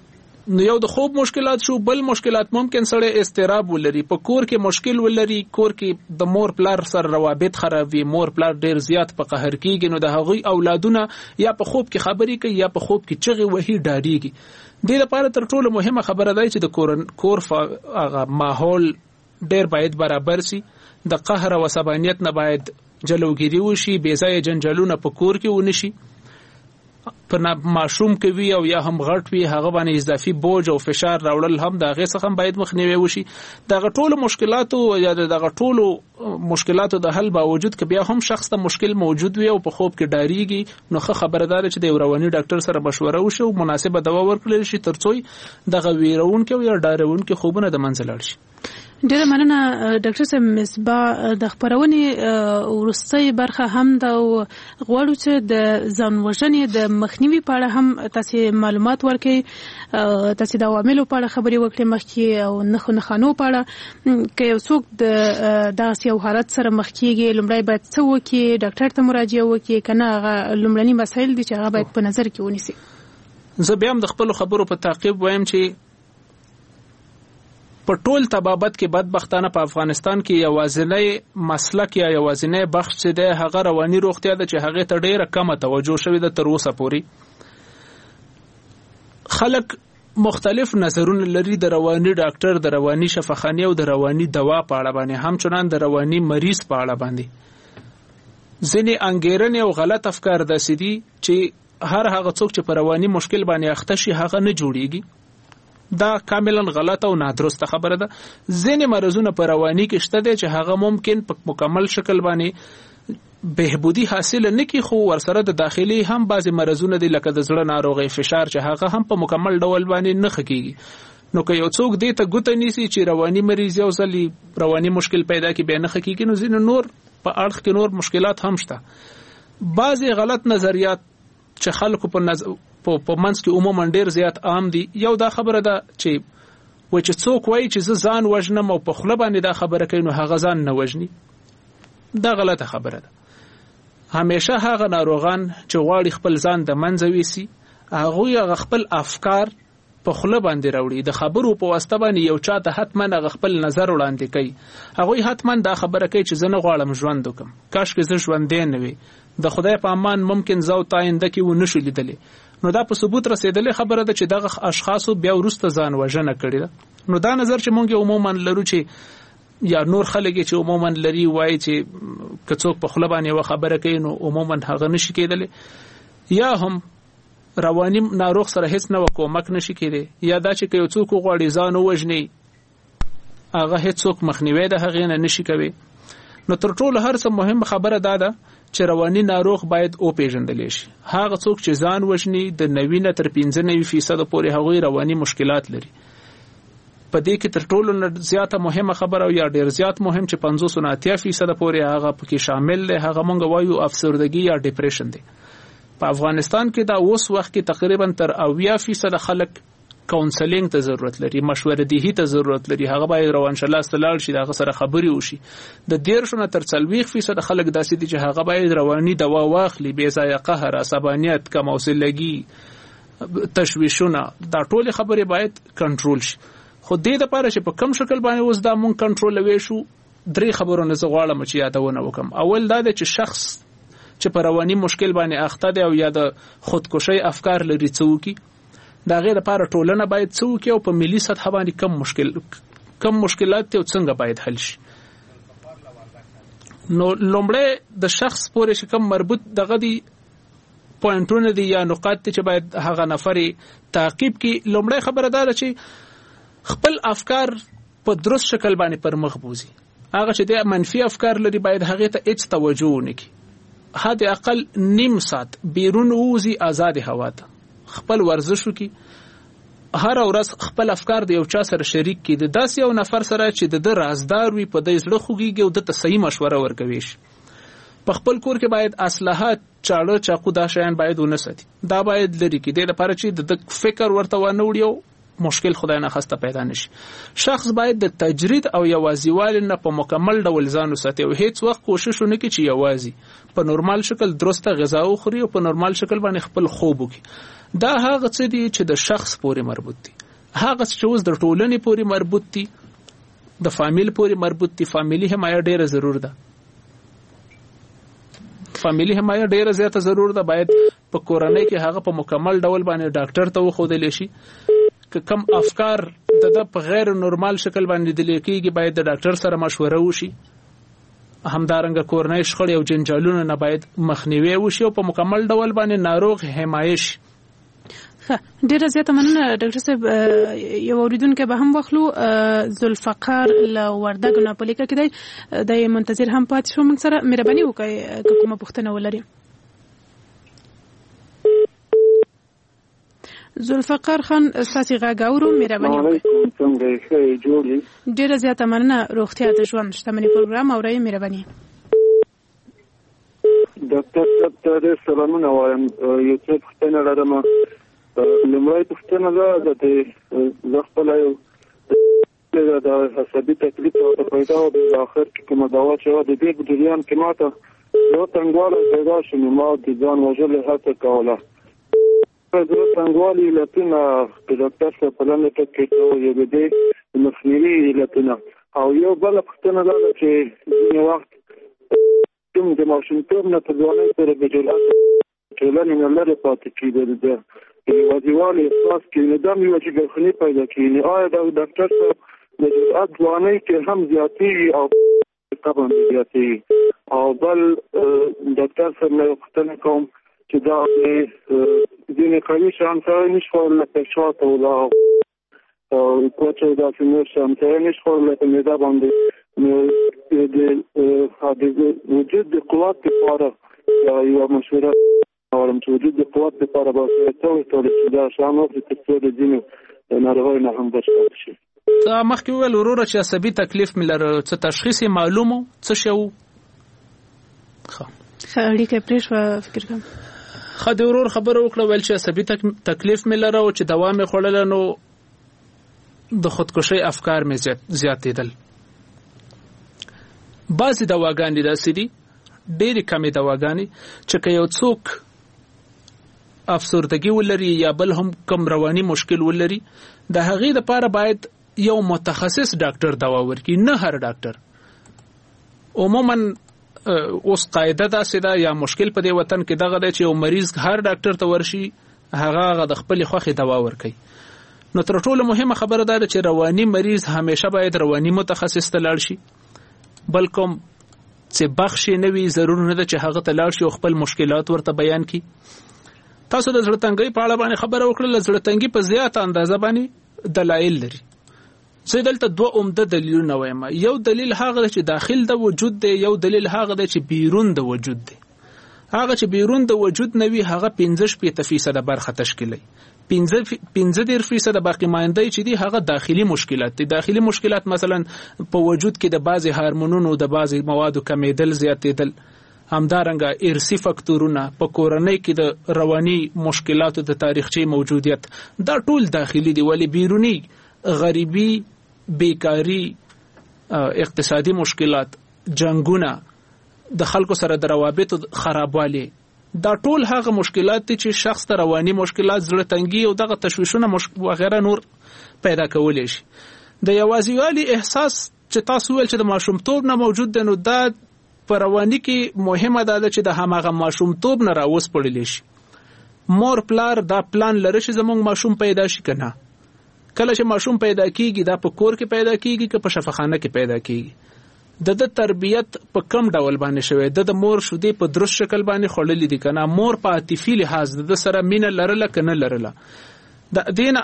[SPEAKER 1] نو یو د خوب مشکلات شو. بل مشکلات ممکن سړی استراب ولري، په کور کې مشکل ولري، کور کې د مور پلار سره روابط خراب وي، مور پلار ډیر زیات په قهر کېږي، نو د هغوی اولادونه یا په خوب کې خبرې کوي یا په خوب کې چغې وهي، ډاریږي. دې لپاره تر ټولو مهمه خبره ده چې د کور کور هغه ماحول ډیر باید برابر سي، د قهر او عصبانیت نه باید جلوګیری وشي، بې ځایه جنجالونه په کور کې ونشي. په ماشوم کې وي او یا هم غټ وي، هغه باندې اضافي بوج او فشار راوړل هم د هغې څخه باید مخنیوی وشي. دغه ټولو مشکلاتو یا دغه ټولو مشکلاتو د حل باوجود که بیا هم شخص ته مشکل موجود وي او په خوب کې ډاریږي، نو ښه خبره ده چې د یو رواني ډاکټر سره مشوره وشي او مناسبه دوا ورکړل شي تر څو دغه ویرونکي او یا ډارونکي خوبونه د منځه لاړ شي.
[SPEAKER 2] ډیره مننه ډاکټر صاحب. مصباح، د خبرونې وروستۍ برخه هم د غواړو چې د ځان وژنې د مخنیوي په اړه هم تاسو معلومات ورکړئ، تاسو د عواملو په اړه خبرې وکړئ مخکې او نښو نښانو په اړه. که یو څوک د داسې یو حالت سره مخ کېږي، لومړی باید څه وکړي؟ ډاکټر ته مراجعه وکړي که نه هغه لومړني مسایل دي چې هغه باید په نظر کې ونیسي؟
[SPEAKER 1] زه بیا هم د خپلو خبرو په تعقیب وایم چې په ټول طبابت کې بدبختانه په افغانستان کې یوازینی مسلک یا یوازینی بخش چې دی هغه رواني روغتیا ده چې هغې ته ډیره کمه توجه شوې ده تر اوسه پورې. خلک مختلف نظرونه لري د رواني ډاکټر، د رواني شفاخانې او د رواني دوا په اړه باندې، همچنان د رواني مریض په اړه باندې. ځینې انګیرنې او غلط افکار داسې دي چې هر هغه څوک چې په رواني مشکل باندې اخته شي هغه نه جوړیږي. دا کاملا غلط او نادرسته خبره ده. ځینې مرزونه په رواني کې شته دي چې هغه ممکن په مکمل شکل باندې بهبودی حاصل نه کی، خو ورسره د داخلي هم بعضی مرزونه دي لکه د زړه ناروغي، فشار، چې هغه هم په مکمل ډول باندې نه خکېږي. نو که یو څوک دې ته ګوته نیسي چې رواني مریض یو ځل رواني مشکل پیدا کی به نه خکېږي، نو ځینې نور په اړخ کې نور مشکلات هم شته. بعضی غلط نظریات چې خلکو په نظر په په منځ کې عموما ډیر زیات عام دي. یو دا خبره ده چې و چې څوک وایي چې زه ځان وژنم او په خوله باندې دا خبره کوي، نو هغه ځان نه وژني. دا غلطه خبره ده. همیشه هغه ناروغان چې غواړي خپل ځان د منځه ویسي، هغوی هغه خپل افکار په خوله باندې راوړي، د خبرو په واسطه باندې یو چاته حتما هغه خپل نظر وړاندې کوي. هغوی حتما دا خبره کوي چې زه نه غواړم ژوند وکړم، کاشکې زه ژوندی نه وي، د خدای په امان ممکن زه او تا آینده کې ونشو لیدلی. نو دا په ثبوت رسیدلې خبره ده چې دغه اشخاصو بیا وروسته ځان وژنه کړې ده. نو دا نظر چې مونږ عموما لرو چې یا نور خلک چې عموما لري وایي چې که څوک په خوله باندې یوه خبره کوي نو عموما هغه نشي کېدلی، یا هم رواني ناروغ سره هیڅ نوع کومک نشي کېدی، یا دا چې که یو څوک وغواړي ځان ووژني هغه هیڅ څوک مخنیوی د هغې نه نشي کوي. نو تر ټولو هر څه مهم خبره دا ده چې رواني ناروغ باید او پیژندل شي. هغه څوک چې ځان وژني د نوي نه تر پنځه نوي فیصد پورې هغوی رواني مشکلات لري. په دې کې تر ټولو زیاته مهمه خبره او یا ډیر زیات مهم چې پنځوس نه اتیا فیصد پورې هغه پکې شامل دی، هغه مونږ وایو افسردګي یا ډیپریشن دی. په افغانستان کې دا اوس وخت کې تقریبا تر اویا فیصد خلک کاونسلینګ ته ضرورت لري، مشوره دهی ته ضرورت لري. هغه باید روانشناس ته لاړ شي، هغه سره خبرې وشي. د دیرشو نه تر څلوېښت فیصد خلک داسې دي چې هغه باید رواني دوا واخلي، بې ځایه قهر، عصبانیت، کم حوصلګي، تشویشونه، دا ټولې خبرې باید کنټرول شي. خو دې دپاره چې په کم شکل باندې اوس دا مونږ کنټرولوی شو، درې خبرونه زه غواړم چې یادونه وکړم. اول دا دی چې شخص چې په رواني مشکل باندې اخته دی او یا د خودکشۍ افکار لري څه وکړي، د هغې لپاره ټولنه باید څه وکړي او په ملي سطحه باندې کم مشکل کم مشکلات دي او څنګه باید حل شي. نو لومړی د شخص پورې چې کم مربوط دغه دي پوینټونه دي یا نقاط دي چې باید هغه نفر تعقیب کړي. لومړی خبره دا ده چې خپل افکار په درست شکل باندې پر مخ بوزي. هغه چې د منفي افکار لري باید هغې ته هیڅ توجه ونه کړي. حد اقل نیم ساعت بیرون ووزي، آزاد هوا ته خپل ورزش وکړي، هر ورځ خپل افکار د یو چا سره شریک کړي، د داسې یو نفر سره چې د ده رازدار وي، په دې زړه خوږېږي او دته صحیح مشوره ورکوي شي. په خپل کور کې باید اسلحه، چاړه، چاقو، دا شیان باید ونه ساتي، دا باید لرې کړي، دې لپاره چې د فکر ورته ونه وړي او مشکل خدای نخواسته پیدا نشي. شخص باید د تجرید او یوازیوالي نه په مکمل ډول ځان وساتي او هیڅ وخت کوشش ونه کړي چې یوازې په نورمال شکل درسته غذا وخوري او په نورمال شکل باندې خپل خوب وکړي. دا هغه څه دي چې د شخص پورې مربوط دي. هغه چې اوس د ټولنې پورې مربوط دي، د فامیل پورې مربوط دي. فامیلی حمایه ډیره ضرور ده. فامیلی حمایه ډیره زیاته ضرور ده. باید په کورنۍ کې هغه په مکمل ډول باندې ډاکټر ته وښودل شي. که کم افکار د د په غیر نورمال شکل باندې دلی کېږي باید د ډاکټر سره مشوره وشي. همدارنګه کورنۍ شخړې او جنجالونه نه باید مخنیوي وشي او په مکمل ډول باندې ناروغ حمایه شي.
[SPEAKER 2] ډیره زیاته مننه ډاکټر صاحب. یو اوریدونکو به هم واخلو، ذوالفقار له وردګ نه په لیکه کې دی، د منتظر هم پاتې شو موږ سره. مهرباني وکړئ که کومه پوښتنه ولري. ذوالفقار خان ستاسو غږ اورو، مهرباني
[SPEAKER 8] وکړئ. څنګه ښه جوړی؟
[SPEAKER 2] ډیره زیاته مننه. روغتیا د ژوند شتمنۍ پروګرام اورئ، مهرباني.
[SPEAKER 8] ډاکټر صاحب ته سلامونه وایم. یو څه پوښتنه لرم. لومړی پوښتنه دا ده چې زه خپله یو د عصبي تکلیف راته پیدا و، د آخر کې کومه دوا چې وه د دې په جریان کې ما ته یو تنګوالی پیدا شو، نو ما د ځان وژلې هڅه کوله. زه تنګوالي علتونه د ډاکټر صاحب په لاندې ټکي کوو، یو د دې مخنیوي علتونه. او یو بله پوښتنه دا ده چې ځینې وخت کوم د ماشومتوب نه تر ځوانۍ پورې د جرأت ټولنې نه لرې پاتې کېدل ده، یوازیوالي احساس کوي، نو دا مې وه چې ګرخني پیدا کوي. نو آیا دا ډاکټر صاحب د جرأت ځوانۍ کې هم زیاتېږي او طبعا زیاتېږي؟ او بل ډاکټر صاحب نه یو پوښتنه کوم چې دا ځینې قوي شیان سړی نشي خوړلی، لکه شات او او کوچ او داسې نور شیان سړی نشي خوړلی په معده باندې. نو د وجود د قوت لپاره یوه مشوره اورم چې وجود د قوت لپاره باید څه وکړل چې دا شیان وخوري تر څو د ځینو ناروغیو نه هم بچ پاتې شي.
[SPEAKER 1] ته مخکې وویل وروره چې عصبي تکلیف مې لره، څه تشخیص یې معلوم و؟ څه شی و؟
[SPEAKER 2] ښه ښه اړیکه پرېښوه فکر کوم.
[SPEAKER 1] ښه د ورور خبره وکړه، ویل چې عصبي تکلیف مې لره او چې دوا مې خوړله نو د خودکشۍ افکار مې زیاتېدل. بعضې دواګانې داسې دي، ډېرې کمې دواګانې چې که یو څوک افسردګي ولري یا بل هم کم رواني مشکل ولري، د هغې لپاره باید یو متخصص ډاکټر دوا ورکړي، نه هر ډاکټر. عموما اوس قاعده داسې ده یا مشکل په دې وطن کې دغه دی چې یو مریض هر ډاکټر ته ورشي، هغه هغه د خپلې خوښې دوا ورکوي. نو تر ټولو مهمه خبره دا ده چې رواني مریض همیشه باید رواني متخصص ته لاړ شي. بل کوم چې بخش نه وي ضرور نه ده چې هغه ته لاړ شي او خپل مشکلات ورته بیان کړي. تاسو د زړه تنګۍ په اړه باندې خبره وکړه. زړه تنګي په زیاته اندازه باندې دلایل لري. زه دلته دوه عمده دلیلونه وایم. یو دلیل هغه چې داخل د وجود دی، یو دلیل هغه چې بیرون د وجود دی. هغه چې بیرون د وجود نه وي هغه پنځه شپېته فیصده برخه تشکیلوي. پنځه دېرش فیصده باقی مانده چې دي هغه داخلي مشکلات دي. داخلي مشکلات مثلا په وجود کې د بعضي هارمونونو د بعضي موادو کمیدل، زیاتېدل، همدارنګه ارثي فاکتورونه، په کورنۍ کې د رواني مشکلاتو د تاریخچې موجودیت، دا ټول داخلي دي. ولی بیرونی غریبي، بیکاری، اقتصادي مشکلات، جنگونه، د خلکو سره د روابطو خرابوالی، دا ټول هغه مشکلات دي چې شخص ته رواني مشکلات، زړه تنګي او دغه تشویشونه وغیرہ نور پیدا کولی شي. د یوازیوالي احساس چې تاسو ویل چې د ماشومتوب نه موجود دی، نو دا په رواني کې مهمه ده چې د هماغه ماشومتوب نه راوسپړلی شي. مور پلار دا پلان لري چې زموږ ماشوم پیدا شي که نه. کله چې ماشوم پیدا کیږي دا په کور کې پیدا کیږي که په شفاخانه کې پیدا کیږي، د د تربیت په کم ډول باندې شوی، د د مور شودې په درست شکل باندې خوړلې دي که نه، مور په عاطفي لحاظ د سره مینه لرله که نه لرله. د دې نه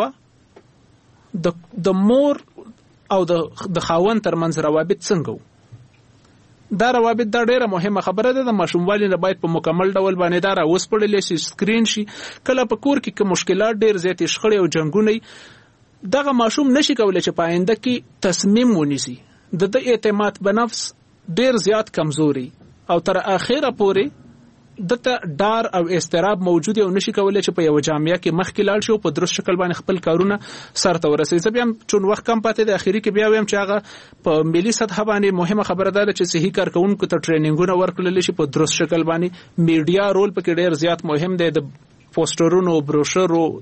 [SPEAKER 1] علاوه د د مور او د خاوند ترمنځ روابط څنګه وو، دا روابط دا ډیره مهمه خبره ده. د ماشوموالي نه باید په مکمل ډول باندې دا راوسپړلی شي، سکرین شي. کله په کور کې که مشکلات ډیر زیاتې شخړې او جنګونه، دغه ماشوم نشي کولی چې په آینده کې تصمیم ونیسي. د د اعتماد په نفس ډیر زیات کمزوري او تر اخره پورې دته ډار او استراب موجود او نشي کولای چې په یو جامعه کې مخکې لاړ شي او په درست شکل باندې خپل کارونه سرته ورسوي. زه بیا چون وخت کم پاتې د اخیری کې بیا ویم چې هغه په ملي سطح باندې مهمه خبره ده چې صحیح کارکونکو ته ټریننګونه ورکړل شي په درست شکل باندې. میډیا رول پکې ډیر زیات مهم دی. د پوسټرونو، بروشرو،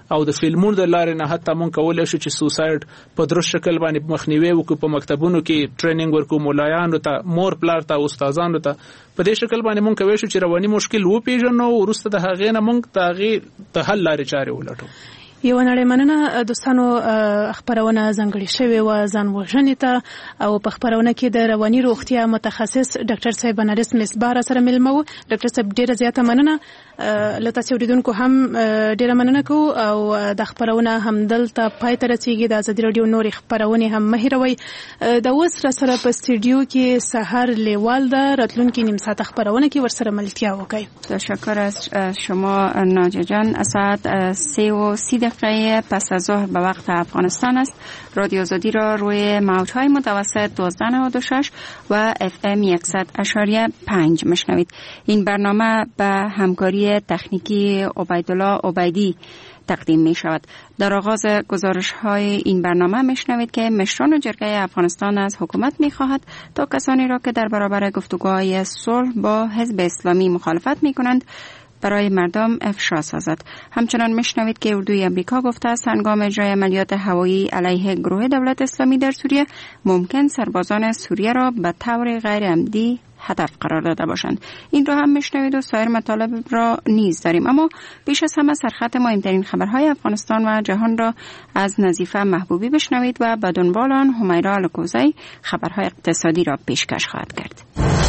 [SPEAKER 1] او د فلمونو د لارې نه حتی مونږ کولای شو چې سوساید په درست شکل باندې مخنیوي وکړو. په مکتبونو کې ټریننګ ورکو، مولایانو ته، مور پلار ته، استادانو ته. په دې شکل باندې مونږ کوي چې رواني مشکل و پیژنو، ورسته د هغې نه مونږ ته هغې ته حل لارې چارې ولټو.
[SPEAKER 2] یو نړۍ مننه دوستانو، خبرونه ځانګړې شوې و ځان وژنې ته او په خبرونه کې د رواني روغتیا متخصص ډاکټر صاحب اناریس مصباح سره ملمه و. ډاکټر صاحب ډیره زیاته مننه. له تاسو اوریدونکو هم ډیره مننه کوو او د خبرونه هم دلته پای ته رسیږي. د ازادي رادیو نورې خبرونه هم مه هیروئ. د اوس را سره په استودیو کې سحر لیوال ده، راتلونکي نیم ساعت خبرونه کې ورسره ملتیا وکړئ.
[SPEAKER 6] تشکر از شما ناجا جان. ساعت سه و سی دقیقه پس از ظهر به وقت افغانستان است. رادیو آزادی را روی موج‌های متوسط دوازده نود و شش و اف ام صد اشاریه پنج میشنوید. این برنامه به همکاری تکنیکی عبیدالله عبیدی تقدیم می شود. در آغاز گزارش های این برنامه می شنوید که مشران جرگه افغانستان از حکومت می خواهد تا کسانی را که در برابر گفتگوهای صلح با حزب اسلامی مخالفت می کنند برای مردم افشا سازد. همچنان میشنوید که اردوی امریکا گفته است هنگام اجرای عملیات هوایی علیه گروه دولت اسلامی در سوریه ممکن سربازان سوریه را به طور غیر عمدی هدف قرار داده باشند. این رو هم میشنوید و سایر مطالب را نیز داریم. اما بیش از همه سرخط مهمترین خبرهای افغانستان و جهان را از نظیفه محبوبی بشنوید و به دنبال آن همیرا الکوزی خبرهای اقتصادی را پیشکش خواهد کرد.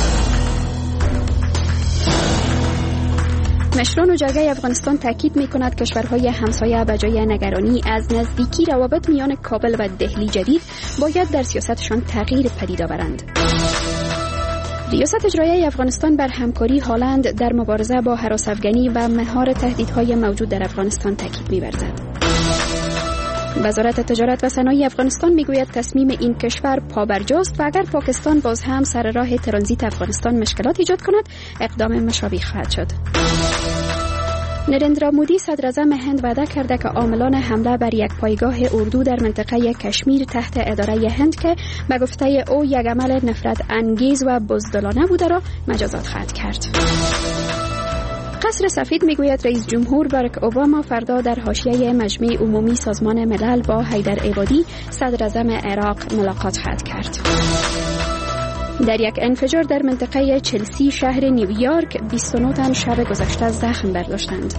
[SPEAKER 3] مشران جرگه افغانستان تاکید می‌کند کشورهای همسایه به جای نگرانی از نزدیکی روابط میان کابل و دهلی جدید باید در سیاستشان تغییر پدید آورند. ریاست اجرایی افغانستان بر همکاری هالند در مبارزه با هراس‌افکنی و مهار تهدیدهای موجود در افغانستان تاکید می‌ورزد. وزارت تجارت و صنایع افغانستان میگوید تصمیم این کشور پابرجاست و اگر پاکستان باز هم سر راه ترانزیت افغانستان مشکلات ایجاد کند اقدام مشابه خواهد شد. نریندرا مودی صدر اعظم هند وعده کرده که عاملان حمله بر یک پایگاه اردو در منطقه کشمیر تحت اداره هند که به گفته او یک عمل نفرت انگیز و بزدلانه بوده را مجازات خواهد کرد. قصر سفید میگوید رئیس جمهور باراک اوباما فردا در حاشیه مجمع عمومی سازمان ملل با حیدر عبادی صدر اعظم عراق ملاقات خواهد کرد. در یک انفجار در منطقه چلسی شهر نیویورک بیست و نه تن شب گذشته زخم برداشتند.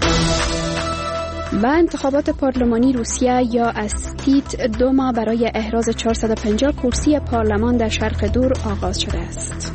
[SPEAKER 3] و انتخابات پارلمانی روسیه یا استیت دوما برای احراز چهارصد و پنجاه کرسی پارلمان در شرق دور آغاز شده است.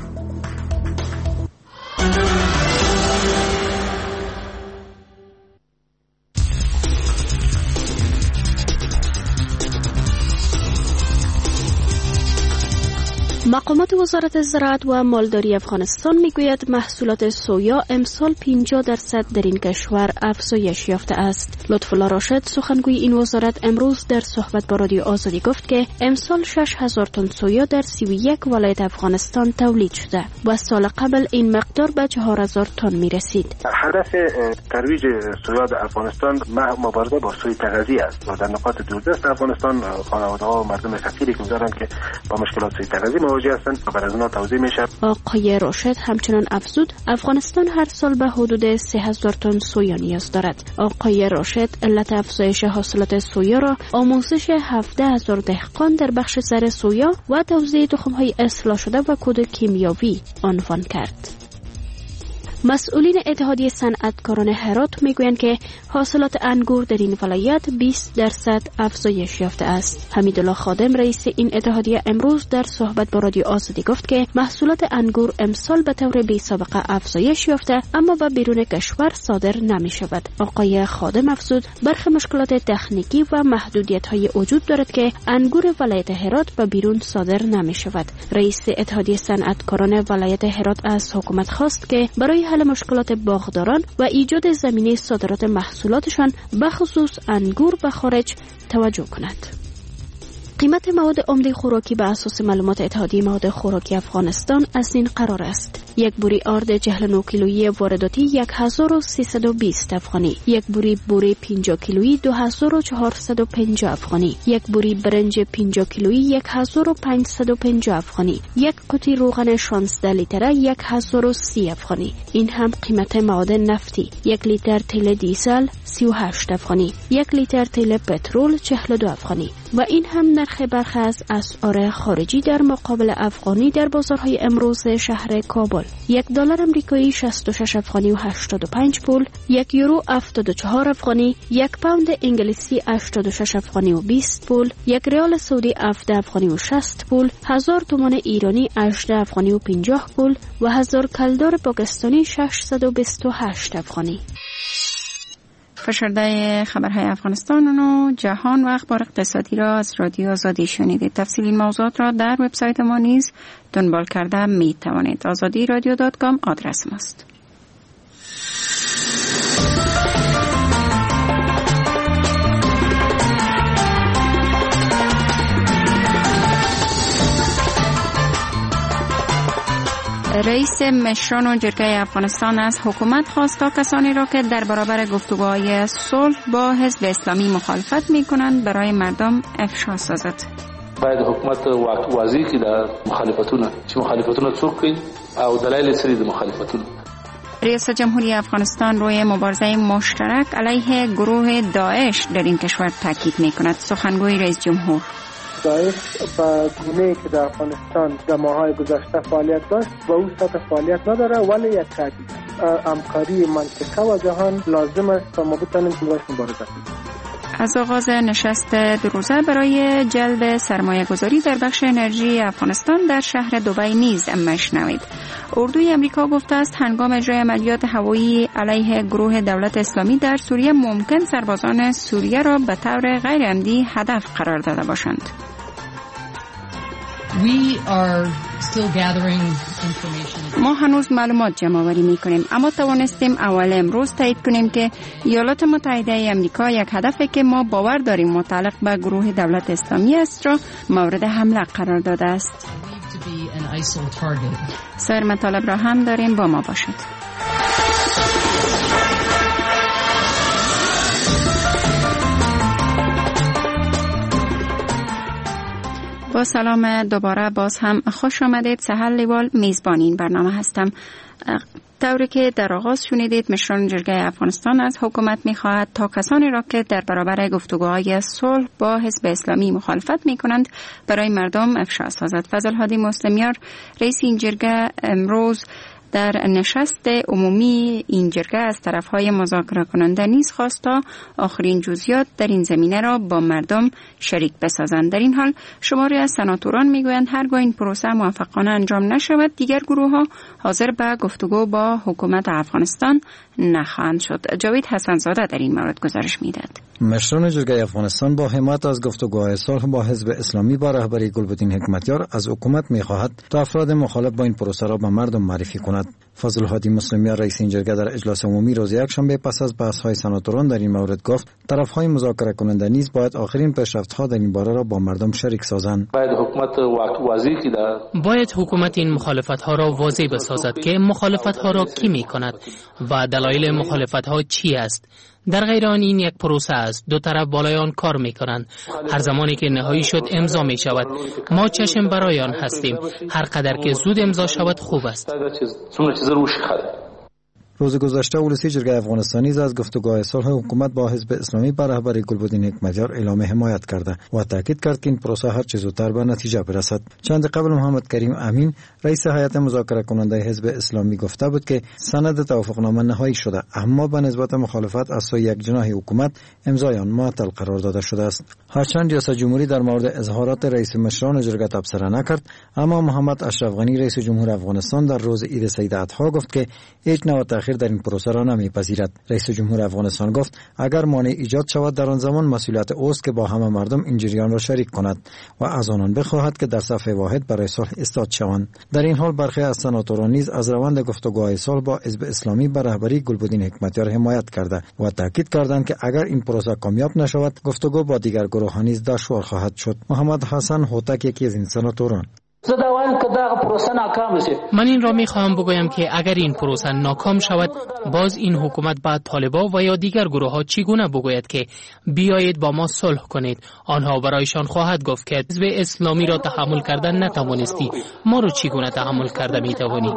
[SPEAKER 10] مقامات وزارت زراعت و مالداری افغانستان میگوید محصولات سویا امسال پنجاه درصد در این کشور افزایش یافته است. لطفالله راشد سخنگوی این وزارت امروز در صحبت با رادیو آزادی گفت که امسال شش هزار تن سویا در سی و یک ولایت افغانستان تولید شده و سال قبل این مقدار به چهار هزار تن میرسید.
[SPEAKER 11] هدف ترویج سویا در افغانستان مبارزه با سوی تغذیه است و در نقاط دوردست افغانستان خانواده‌ها و مردم فقیری که دارند که با مشکلات سوی تغذیه مواجه هستند و بر از آنها توضیح میشه.
[SPEAKER 10] آقای راشد همچنان افزود افغانستان هر سال به حدود سه هزار تن سویا نیاز دارد. آقای راشد علت افزایش حاصلات سویا را آموزش هفده هزار دهقان در بخش زر سویا و توزیع تخم‌های اصلاح شده و کود کیمیاوی عنوان کرد. مسئولین اتحادیه صنعتکاران هرات میگویند که حاصلات انگور در این ولایت بیست درصد افزایش یافته است. حمیدالله خادم رئیس این اتحادیه امروز در صحبت با رادیو آزادی گفت که محصولات انگور امسال به طور بی سابقه افزایش یافته اما به بیرون کشور صادر نمی شود. آقای خادم افزود برخی مشکلات تکنیکی و محدودیت های وجود دارد که انگور ولایت هرات به بیرون صادر نمی شود. رئیس اتحادیه صنعتکاران ولایت هرات از حکومت خواست که برای حل مشکلات باغداران و ایجاد زمینه صادرات محصولاتشان به خصوص انگور به خارج توجه کند. قیمت مواد عمده خوراکی به اساس معلومات اتحادیه مواد خوراکی افغانستان از این قرار است: یک بوری آرد چهل و نه کیلویی وارداتی یک هزار و سیصد و بیست افغانی، یک بوری بوره پنجاه کیلویی دو هزار و چهارصد و پنجاه افغانی، یک بوری برنج پنجاه کیلویی یک هزار و پانصد و پنجاه افغانی، یک قوطی روغن شانزده لیتره یک هزار و سی افغانی. این هم قیمت معادن نفتی. یک لیتر تیل دیزل سی و هشت افغانی، یک لیتر تیل پترول چهل و دو افغانی. و این هم نرخ برخی از اسعار خارجی در مقابل افغانی در بازارهای امروز شهر کابل. یک دلار امریکایی شصت و شش افغانی و هشتاد و پنج پول، یک یورو هفتاد و چهار افغانی، یک پوند انگلیسی هشتاد و شش افغانی و بیست پول، یک ریال سعودی هفده افغانی و شصت پول، هزار تومان ایرانی هجده افغانی و پنجاه پول و هزار کلدار پاکستانی ششصد و بیست و هشت افغانی.
[SPEAKER 6] فشرده خبرهای افغانستان و جهان و اخبار اقتصادی را از رادیو آزادی شنیدید. تفصیل این موضوعات را در وبسایت ما نیز دنبال کرده می توانید. آزادی رادیو دات کام آدرس ماست. رئیس مشران و جرگه افغانستان از حکومت خواست تا کسانی را که در برابر گفتگوهای صلح با حزب اسلامی مخالفت می کنند برای مردم افشا سازد.
[SPEAKER 12] باید حکومت واضح کړي د مخالفتونه چې مخالفتونه څوک کوي او دلایل سری د مخالفتونه.
[SPEAKER 6] رئیس جمهوری افغانستان روی مبارزه مشترک علیه گروه داعش در این کشور تاکید می کند. سخنگوی رئیس جمهور:
[SPEAKER 13] داعش با گونه‌ای که در افغانستان در ماه‌های گذشته فعالیت داشت و او سطح فعالیت نداره، ولی یک تهدید همکاری منطقه و جهان لازم است تا ما بتوانیم باهاش مبارزه کنیم.
[SPEAKER 6] از آغاز نشست دو روزه برای جلب سرمایه گذاری در بخش انرژی افغانستان در شهر دبی نیز مشنوید. اردوی امریکا گفته است هنگام اجرای عملیات هوایی علیه گروه دولت اسلامی در سوریه ممکن سربازان سوریه را به طور غیر عمدی هدف قرار داده باشند.
[SPEAKER 14] We are still gathering information.
[SPEAKER 6] ما هنوز معلومات جمع آوری می‌کنیم، اما توانستیم اول امروز تایید کنیم که ایالات متحده آمریکا یک هدفی که ما باور داریم متعلق به گروه دولت اسلامی است را مورد حمله قرار داده است. سایر مطالب را هم داریم، با ما باشد. با سلام دوباره، باز هم خوش آمدید. سهل لیوال میزبان این برنامه هستم. طوری که در آغاز شنیدید، مشران جرگه افغانستان از حکومت می‌خواهد تا کسانی را که در برابر گفتگوهای صلح با حزب اسلامی مخالفت می‌کنند برای مردم افشا سازد. فضل هادی مسلمیار، رئیس این جرگه، امروز در نشست عمومی این جرگه از طرفهای مذاکره کننده نیز خواست تا آخرین جزئیات در این زمینه را با مردم شریک بسازند. در این حال شماری از سناتوران میگویند هرگاه این پروسه موفقانه انجام نشود، دیگر گروه ها حاضر به گفتگو با حکومت افغانستان نخواهند شد. جاوید حسنزاده در این مورد گزارش میدهد.
[SPEAKER 15] مشران جرگه افغانستان با حمایت از گفتگوهای صلح با حزب اسلامی با رهبری گلبدین حکمتیار از حکومت می‌خواهد تا افراد مخالف با این پروسه را به مردم معرفی کند. فضل هادی مسلمیار، رئیس این جرگه، در اجلاس عمومی روز یکشنبه پس از بحث‌های سناتوران در این مورد گفت طرف‌های مذاکره کننده نیز باید آخرین پیشرفت‌ها در این باره را با مردم شریک سازند.
[SPEAKER 12] باید حکومت واضح کړي
[SPEAKER 16] باید حکومت این مخالفت‌ها را واضح بسازد که مخالفت‌ها را کی می‌کند و دلایل مخالفت‌ها چی است. در غیر آن این یک پروسه است. دو طرف بالای آن کار میکنند. هر زمانی که نهایی شد امضا می شود. ما چشم برای آن هستیم. هر قدر که زود امضا شود خوب است.
[SPEAKER 15] روز گذشته ولسی جرگه افغانستانی از گفتگوهای صلح حکومت با حزب اسلامی بر رهبری گلبدین حکمتیار اعلام حمایت کرده و تاکید کرد که این پروسه هر چه زودتر به نتیجه برسد. چند قبل محمد کریم امین، رئیس هیئت مذاکره کننده حزب اسلامی، گفته بود که سند توافقنامه نهایی شده، اما به نسبت مخالفت از سوی یک جناح حکومت امضای آن معطل قرار داده شده است. هرچند ریاست جمهوری در مورد اظهارات رئیس مشران جرگه تبصره نکرد، اما محمد اشرف غنی، رئیس جمهور افغانستان، در روز عید سید اضحی گفت که هیچ نوع تأخیر در این پروسه را نمیپذیرد. رئیس جمهور افغانستان گفت اگر مانع ایجاد شود در آن زمان مسئولیت اوست که با همه مردم این جریان را شریک کند و از آنان بخواهد که در صف واحد برای صلح ایستاد شوند. در این حال برخی از سناتوران نیز از روند گفتگوهای صلح با حزب اسلامی بر رهبری گلبدین حکمتیار حمایت کرده و تاکید کردند که اگر این پروسه کامیاب نشود گفتگو با دیگر گروه‌ها نیز دشوار خواهد شد. محمد حسن هوتک، یکی از این سناتوران:
[SPEAKER 16] من این را می خواهم بگویم که اگر این پروسه ناکام شود، باز این حکومت با طالبان و یا دیگر گروه ها چگونه بگوید که بیایید با ما صلح کنید؟ آنها برایشان خواهد گفت که حزب اسلامی را تحمل کردن نتوانستی، ما رو چگونه تحمل کرده می توانی؟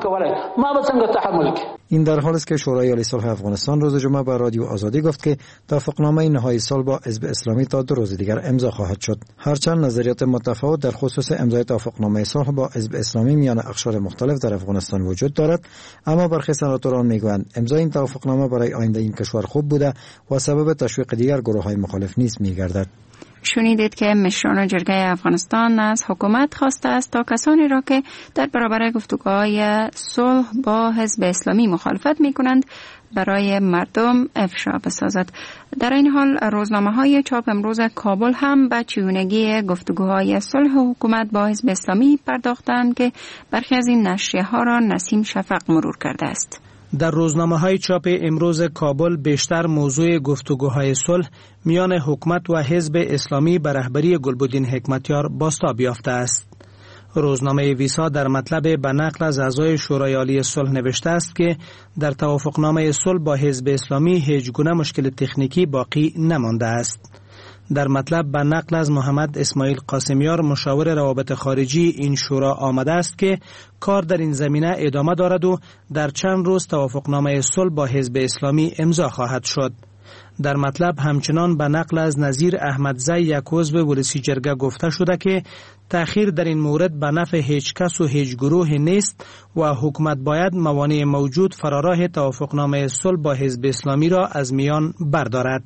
[SPEAKER 15] این در حالی است که شورای عالی صلح افغانستان روز جمعه به رادیو آزادی گفت که توافقنامه نهایی صلح با حزب اسلامی تا دو روز دیگر امضا خواهد شد. هرچند نظریات متفاوت در خصوص امضای توافقنامه صلح با حزب اسلامی میان اقشار مختلف در افغانستان وجود دارد، اما برخی سناتوران میگویند امضای این توافقنامه برای آینده این کشور خوب بوده و سبب تشویق دیگر گروه‌های مخالف نیز میگردد.
[SPEAKER 6] شنیدید که مشران جرگه افغانستان از حکومت خواسته است تا کسانی را که در برابر گفتگوهای صلح با حزب اسلامی مخالفت می کنند برای مردم افشا بسازد. در این حال روزنامه های چاپ امروز کابل هم به چگونگی گفتگوهای صلح حکومت با حزب اسلامی پرداختند که برخی از این نشریه ها را نسیم شفق مرور کرده است.
[SPEAKER 17] در روزنامه های چاپ امروز کابل بیشتر موضوع گفتگوهای صلح میان حکومت و حزب اسلامی به رهبری گلبدین حکمتیار بازتاب یافته است. روزنامه ویسا در مطلب به نقل از اعضای شورای عالی صلح نوشته است که در توافقنامه صلح با حزب اسلامی هیچ گونه مشکل تکنیکی باقی نمانده است. در مطلب به نقل از محمد اسماعیل قاسمیار مشاور روابط خارجی این شورا آمده است که کار در این زمینه ادامه دارد و در چند روز توافقنامه صلح با حزب اسلامی امضا خواهد شد. در مطلب همچنان به نقل از نظیر احمدزی یک عضو ولسی جرگه گفته شده که تأخیر در این مورد به نفع هیچ کس و هیچ گروه نیست و حکومت باید موانع موجود فراراه توافقنامه صلح با حزب اسلامی را از میان بردارد.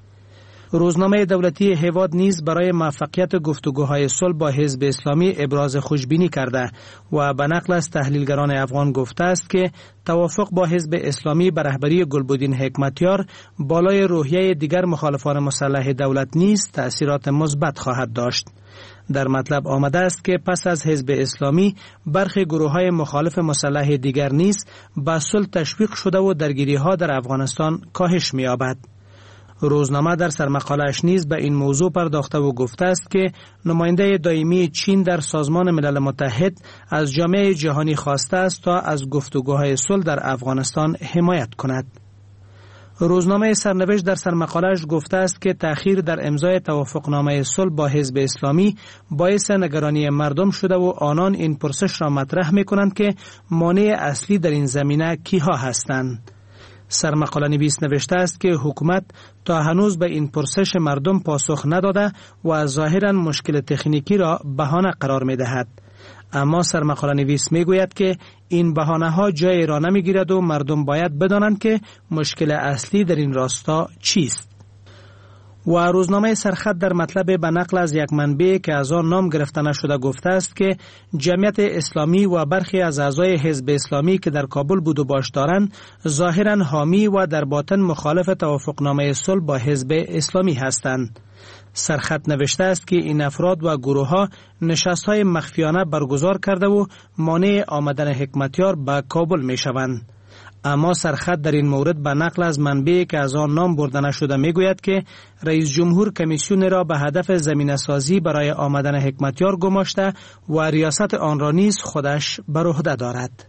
[SPEAKER 17] روزنامه دولتی هیواد نیز برای موفقیت گفتگوهای صلح با حزب اسلامی ابراز خوشبینی کرده و به نقل از تحلیلگران افغان گفته است که توافق با حزب اسلامی به رهبری گلبدین حکمتیار بالای روحیه دیگر مخالفان مسلح دولت نیز تأثیرات مثبت خواهد داشت. در مطلب آمده است که پس از حزب اسلامی برخی گروه‌های مخالف مسلح دیگر نیز به صلح تشویق شده و درگیری‌ها در افغانستان کاهش می‌یابد. روزنامه در سرمقاله‌اش نیز به این موضوع پرداخته و گفته است که نماینده دائمی چین در سازمان ملل متحد از جامعه جهانی خواسته است تا از گفتگوهای صلح در افغانستان حمایت کند. روزنامه سرنوشت در سرمقاله‌اش گفته است که تأخیر در امضای توافقنامه صلح با حزب اسلامی باعث نگرانی مردم شده و آنان این پرسش را مطرح می‌کنند که مانع اصلی در این زمینه کیها هستند. سرمقاله نویس نوشته است که حکومت تا هنوز به این پرسش مردم پاسخ نداده و ظاهراً مشکل تکنیکی را بهانه قرار می دهد. اما سرمقاله نویس می گوید که این بهانه ها جای را نمی گیرد و مردم باید بدانند که مشکل اصلی در این راستا چیست. و روزنامه سرخط در مطلب به نقل از یک منبع که از آن نام گرفته نشده گفته است که جمعیت اسلامی و برخی از اعضای حزب اسلامی که در کابل بود و باش دارند ظاهراً حامی و در باطن مخالف توافقنامه صلح با حزب اسلامی هستند. سرخط نوشته است که این افراد و گروه‌ها نشست‌های مخفیانه برگزار کرده و مانع آمدن حکمتیار به کابل می‌شوند. اما سرخط در این مورد به نقل از منبعی که از آن نام برده نشده میگوید که رئیس جمهور کمیسیون را به هدف زمینه‌سازی برای آمدن حکمتیار گماشته و ریاست آن را نیز خودش بر عهده دارد.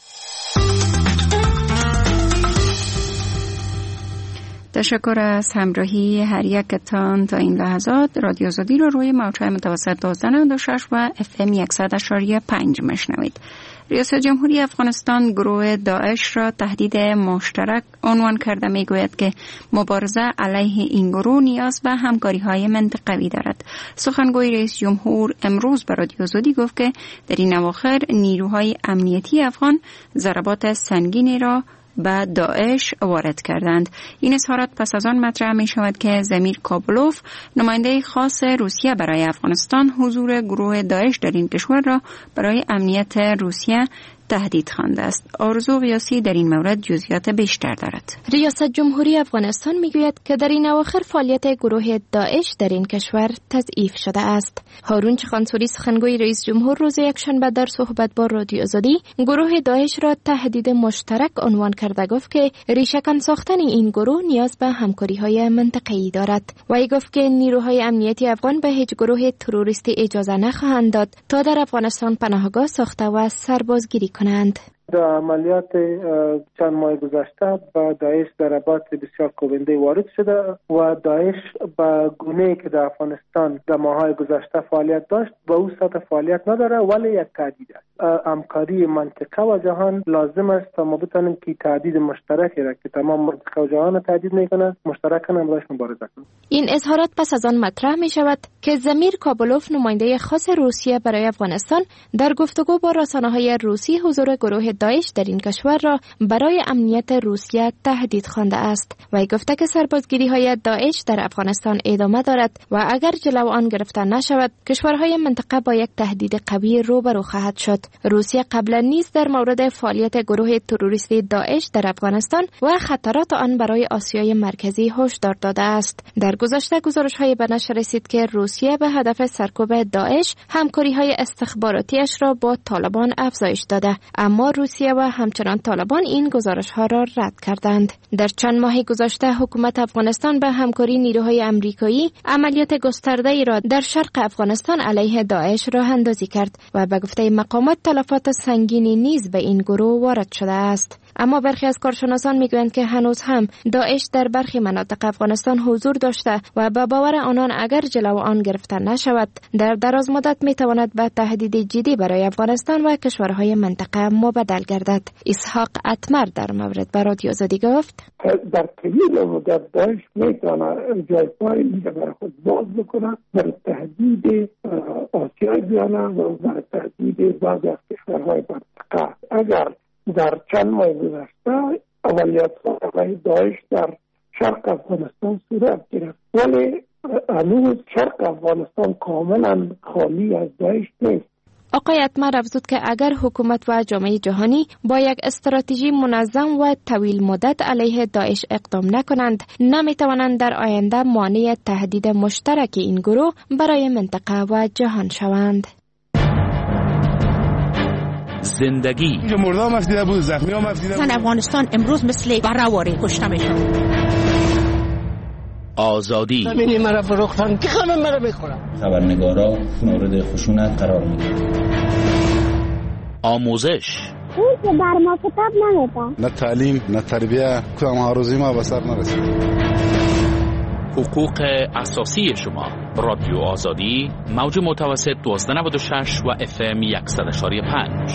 [SPEAKER 6] تشکر از همراهی هر یکتان تا این لحظات. رادیو آزادی را روی موج‌های متوسط دوازده و شش و اف ام صد و پنج مشنوید. ریاست جمهوری افغانستان گروه داعش را تهدید مشترک عنوان کرده میگوید که مبارزه علیه این گروه نیاز به همکاری‌های منطقوی دارد. سخنگوی رئیس جمهور امروز به رادیو آزادی گفت که در این اواخر نیروهای امنیتی افغان ضربات سنگینی را به داعش وارد کردند. این اظهارات پس از آن مطرح می شود که زمیر کابلوف نماینده خاص روسیه برای افغانستان حضور گروه داعش در این کشور را برای امنیت روسیه تهدید خوانده است. آرزو قیاسی در این مورد جزئیات بیشتر دارد.
[SPEAKER 10] ریاست جمهوری افغانستان میگوید که در این اواخر فعالیت گروه داعش در این کشور تضعیف شده است. هارون چخانسوری سخنگوی رئیس جمهور روز یکشنبه در صحبت با رادیو آزادی گروه داعش را تهدید مشترک عنوان کرده گفت که ریشه‌کن ساختن این گروه نیاز به همکاری‌های منطقه‌ای دارد. وی گفت که نیروهای امنیتی افغان به هیچ گروه تروریستی اجازه نخواهند داد تا در افغانستان پناهگاه ساخته و سربازگیری کنند.
[SPEAKER 13] در عملیات چند ماه گذشته با داعش ضربات بسیار کوبنده وارد شده و داعش با گونه‌ای که در افغانستان در ماه‌های گذشته فعالیت داشت با او سطح فعالیت نداره ولی یک تهدید است. همکاری منطقه و جهان لازم است تا ما بتوانیم که تهدید مشترکی را که تمام منطقه و جهان تهدید میکنه مشترکاً امروز مبارزه کنیم.
[SPEAKER 10] این اظهارات پس از آن مطرح می شود که زمیر کابلوف نماینده خاص روسیه برای افغانستان در گفتگو با رسانه‌های روسی حضور گروه داعش در این کشور را برای امنیت روسیه تهدید خوانده است. وی گفته که سربازگیری‌های داعش در افغانستان ادامه دارد و اگر جلو آن گرفته نشود کشورهای منطقه با یک تهدید قوی روبرو خواهد شد. روسیه قبلا نیز در مورد فعالیت گروه تروریستی داعش در افغانستان و خطرات آن برای آسیای مرکزی هشدار داده است. در گذشته گزارش‌های به نشر رسید که روسیه به هدف سرکوب داعش همکاری‌های استخباراتیش را با طالبان افزایش داده، اما روسیه و همچنان طالبان این گزارش‌ها را رد کردند. در چند ماه گذشته حکومت افغانستان به همکاری نیروهای آمریکایی عملیات گسترده‌ای را در شرق افغانستان علیه داعش راه اندازی کرد و به گفته مقامات تلفات سنگینی نیز به این گروه وارد شده است. اما برخی از کارشناسان میگویند که هنوز هم داعش در برخی مناطق افغانستان حضور داشته و به باور آنان اگر جلو آن گرفته نشود در دراز مدت میتواند به تهدید جدی برای افغانستان و کشورهای منطقه مبدل گردد. اسحاق اتمر در مورد به رادیو آزادی گفت
[SPEAKER 18] در طویل مدت داعش میتواند جایگاه دیگر برای خود باز بکنه بر تهدید آسیای بیانه و بر تهدید بعضی از کشورهای منطقه. اگر در چند ماه گذشته عملیات های داعش در شرق افغانستان صورت گرفت ولی هنوز شرق افغانستان کاملا خالی از داعش نیست.
[SPEAKER 10] آقای اتمر افزود که اگر حکومت و جامعه جهانی با یک استراتژی منظم و طویل مدت علیه داعش اقدام نکنند نمیتوانند در آینده مانع تهدید مشترک این گروه برای منطقه و جهان شوند.
[SPEAKER 19] زندگی
[SPEAKER 20] مردا مفدیده بود، زخمی ها مفدیده بود.
[SPEAKER 19] افغانستان امروز مثل برآوری کشته میشن. آزادی
[SPEAKER 20] ببینی مرا فروختن که همه مرا بخورن.
[SPEAKER 21] خبرنگارا مورد خشونت قرار میدن.
[SPEAKER 19] آموزش
[SPEAKER 22] اون که بر ما کتاب نمیدن.
[SPEAKER 20] نه تعلیم نه تربیه کدام آرزوی ما به سر نرسید.
[SPEAKER 19] حقوق اساسی شما. رادیو آزادی موج متوسط دوازده نود و شش و اف ام صد و پنج.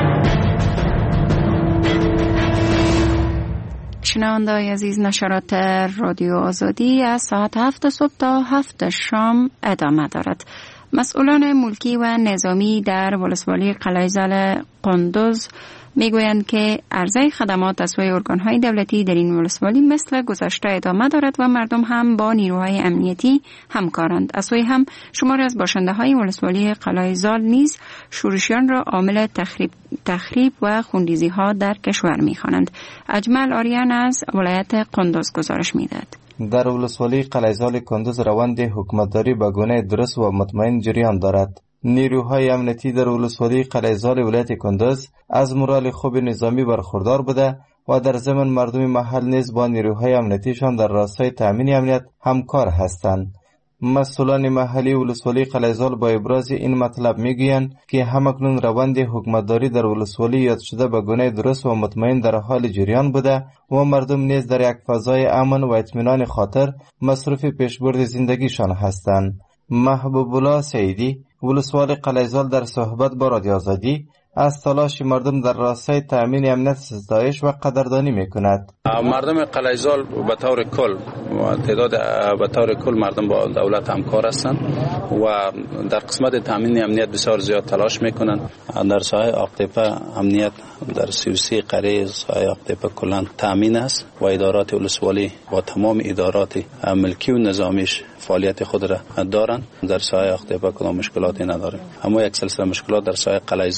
[SPEAKER 6] شنونده‌های عزیز، نشرات رادیو آزادی از ساعت هفت صبح تا هفت شام ادامه دارد. مسئولان ملکی و نظامی در ولسوالی قلعه زال قندوز میگویند که عرضه خدمات از سوی ارگان‌های دولتی در این ولسوالی مثل گذشته ادامه دارد و مردم هم با نیروهای امنیتی همکارند. از سوی هم شماری از باشنده‌های ولسوالی قلعه زال نیز شورشیان را عامل تخریب تخریب و خونریزی‌ها در کشور می‌خوانند. اجمل آریان از ولایت قندوز گزارش می‌دهد.
[SPEAKER 23] در ولسوالی قلعه زال کندوز روند حکومتداری به گونه درست و مطمئن جریان دارد. نیروهای امنیتی در ولسوالی قلعه زال ولایت کندوز از مورال خوب نظامی برخوردار بوده و در ضمن مردم محل نیز با نیروهای امنیتیشان در راستای تامین امنیت همکار هستند. مسئولان محلی ولسوالی قلعه زال با ابراز این مطلب میگویند که همکنون روند حکومتداری در ولسوالی یاد شده به گونه درست و مطمئن در حال جریان بوده و مردم نیز در یک فضای امن و اطمینان خاطر مصروف پیشبرد زندگیشان هستند. محبوب الله سعیدی ولسوالی قلعه زال در صحبت با رادیو آزادی از تلاش مردم در راستای تامین امنیت ستایش و قدردانی میکند.
[SPEAKER 12] مردم قلعه زال به طور کل تعداد به طور کل مردم با دولت همکار هستند و در قسمت تامین امنیت بسیار زیاد تلاش میکنند. در ساحه آقتیپه امنیت در سی و سه قریه ساحه آقتیپه کلا تامین است و ادارات ولسوالی با تمام ادارات ملکی و نظامیش فعالیت خود را دارند. در ساحه آقتیپه کدام مشکلاتی نداره، اما یک سلسله مشکلات در ساحه قلعه زال در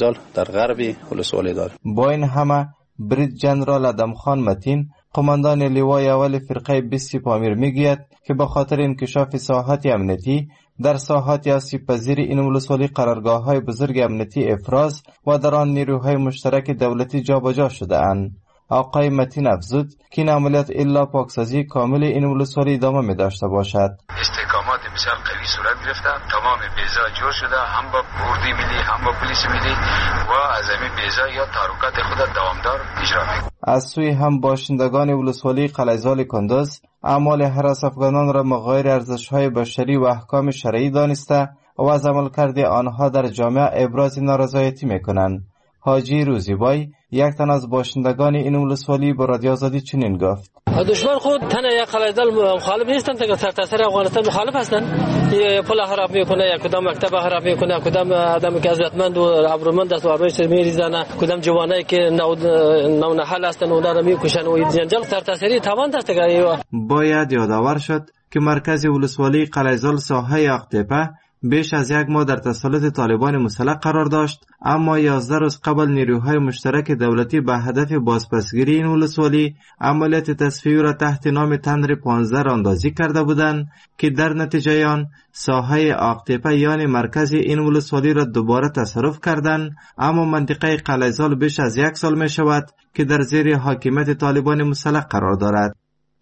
[SPEAKER 12] در غربی ولسوالی داره.
[SPEAKER 23] با این همه برید جنرال ادمخان متین قماندان لوای اول فرقه بیست سپاهمیر میگوید که به خاطر انکشاف ساحات امنیتی در ساحات آسیب پذیر این ولسوالی قرارگاه های بزرگ امنیتی افراز و در آن نیروهای مشترک دولتی جابجا شده اند. آقای متین افزود که این عملیات الا پاکسازی کامل این ولسوالی ادامه می داشته باشد.
[SPEAKER 4] استحکامات بسیار قوی صورت گرفته، تمام بیضا جور شده، هم با اردوی ملی هم با پلیس ملی و از همین بیضا یا تحرکات خود دوامدار اجرا می‌کنند.
[SPEAKER 23] از سوی هم باشندگان ولسوالی قلعه‌زال کندوز اعمال هراس افغانان را مغایر ارزش‌های بشری و احکام شرعی دانسته و از عملکرد آنها در جامعه ابراز نارضایتی می‌کنند. حاجی روزیبای یک تن از باشندگان این ولسوالی با رادیو آزادی چنین گفت:
[SPEAKER 5] دشمن خود تن یک قلعه‌زال مخالف نیستند که سرتاسر افغانستان مخالف هستند. پل خراب میکنه، یک کدام مکتب خراب میکنه، کدام آدمی که عزتمند و ابرومند است و رویش میریزنه، کدام جوانایی که نو نحل هستند و اونها را میکشن و جنجال سرتاسری توان دست گیری.
[SPEAKER 23] باید یادآور شد که مرکز ولسوالی قلعه‌زال ساحه اقتپه بیش از یک ماه در تسلط طالبان مسلح قرار داشت، اما یازده روز قبل نیروهای مشترک دولتی به هدف بازپسگیری این ولسوالی عملیات تصفیه را تحت نام تندر پانزده راندازی کرده بودند که در نتیجه آن ساحه آقتپه یعنی مرکز این ولسوالی را دوباره تصرف کردند. اما منطقه قلعه‌زال بیش از یک سال می شود که در زیر حاکمیت طالبان مسلح قرار دارد.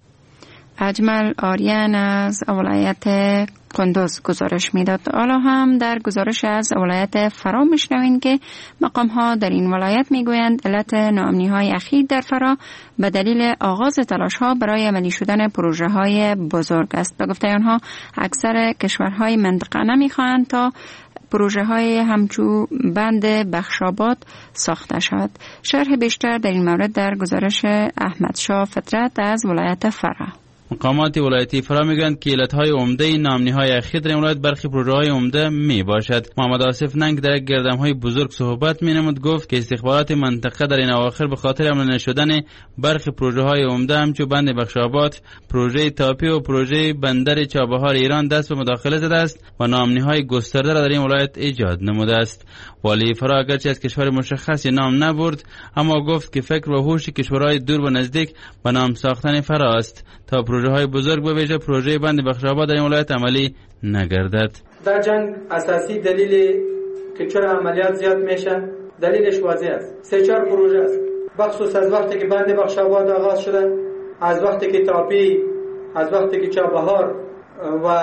[SPEAKER 6] اجمل آریان از ولایت کندوز گزارش میداد. حالا هم در گزارش از ولایت فرا میشنوین که مقام ها در این ولایت میگویند علت ناامنی های اخیر در فرا به دلیل آغاز تلاش ها برای عملی شدن پروژه های بزرگ است. به گفته آنها اکثر کشورهای منطقه نمیخواهند تا پروژه های همچو بند بخشاباد ساخته شود. شرح بیشتر در این مورد در گزارش احمد شاه فطرت از ولایت فرا.
[SPEAKER 7] مقامات ولایتی فرا میگویند که علتهای عمده ناامنی‌های اخیر در این ولایت برخی پروژه‌های عمده می باشد. محمد آصف ننگ در یک گردهم‌های بزرگ صحبت می‌نمود، گفت که استخبارات منطقه در این اواخر به خاطر عملی نشدن برخی پروژه‌های عمده همچون بند بخشاباد، پروژه تاپی و پروژه بندر چابهار ایران دست به مداخله زده است و ناامنی‌های گسترده را در این ولایت ایجاد نموده است. والی فرا اگرچه از کشور مشخصی نام نبرد، اما گفت که فکر و هوش کشورهای دور و نزدیک به نام ساختن فرا است تا پروژه های بزرگ به ویژه پروژه بند بخشاباد در این ولایت عملی نگردد.
[SPEAKER 24] در جنگ اساسی دلیلی که چرا عملیات زیاد میشن دلیلش واضح است. سه چهار پروژه است. بخصوص از وقتی که بند بخشاباد آغاز شده، از وقتی که تاپی، از وقتی که چابهار و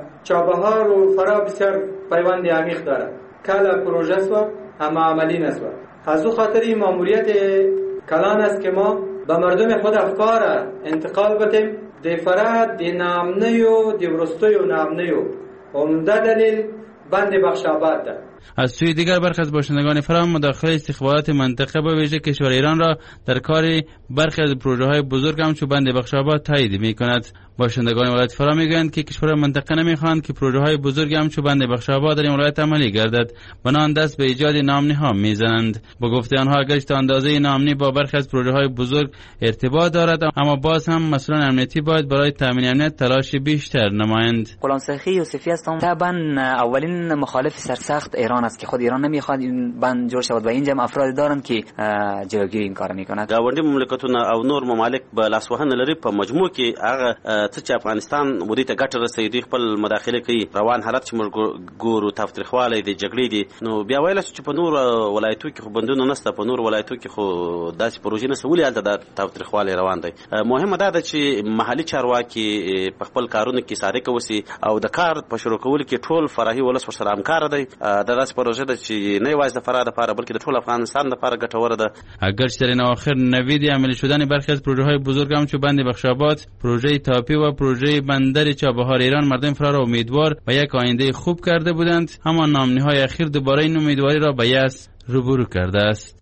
[SPEAKER 24] چابهار و فرا بسیار پیوند عمیق دارد. کلا پروژه است و اما عملی نیست. از او خاطر این ماموریت کلان است که ما به مردم خود افکار انتقال بدیم. دی فرا دی نامنی و دی ورستوی و نامنی و عمده دلیل بند بخشاباد ده.
[SPEAKER 7] از سوی دیگر برخی از باشندگان فرا مداخله استخبارات منطقه به ویژه کشور ایران را در کار برخی از پروژه های بزرگ همچون بند بخشاباد تایید می کند. باشندگان ولایت فرا میگویند که کشور منطقه نمیخواهند که پروژه های بزرگ همچون بند بخشاباد در این ولایت عملی گردد، بنابراین دست به ایجاد ناامنی ها میزنند. با گفته آنها اگرچه تا اندازه ناامنی با برخی از پروژه های بزرگ ارتباط دارد، اما باز هم مسئولان امنیتی باید برای تامین امنیت تلاش بیشتر نمایند.
[SPEAKER 25] غلام سیخی یوسفی هستم. طبعا اولین مخالف سرسخت ایران است که خود ایران نمیخواد این بند جوړ شود و اینجا افراد دارند که جلوگیری این کار میکنند.
[SPEAKER 26] گاونډي مملکتونه او نور ممالک به لاسوهنه لري په مجموع کې هغه څه چې افغانستان ودی ته ګټه رسوي دوی خپل مداخله کوي. روان حالت چې موږ ګورو تاوتریخوالی د جګړې دي، نو بیا ویل چې په نور ولایتو کې خو بندونه نشته، په نور ولایتو کې خو داسې پروژې نشته، ولې هلته د تاوتریخوالی روان دی. مهمه دا ده چې محلي چارواکي په خپل کارونو کې صادق اوسي او د کار په شروع کولو کې ټول فرهي ولس ورسره همکار دی. دا داسې پروژه ده چې نه یوازې د فراه لپاره بلکې د ټول افغانستان لپاره ګټوره ده.
[SPEAKER 7] اگرچه در این اواخر نوید عملی شدن برخی از پروژه های بزرگ همچون بند بخشاباد، پروژه تاپی و پروژه بندر چابهار ایران مردم فرا را امیدوار و یک آینده خوب کرده بودند، اما ناامنی های اخیر دوباره این امیدواری را به یأس روبرو کرده است.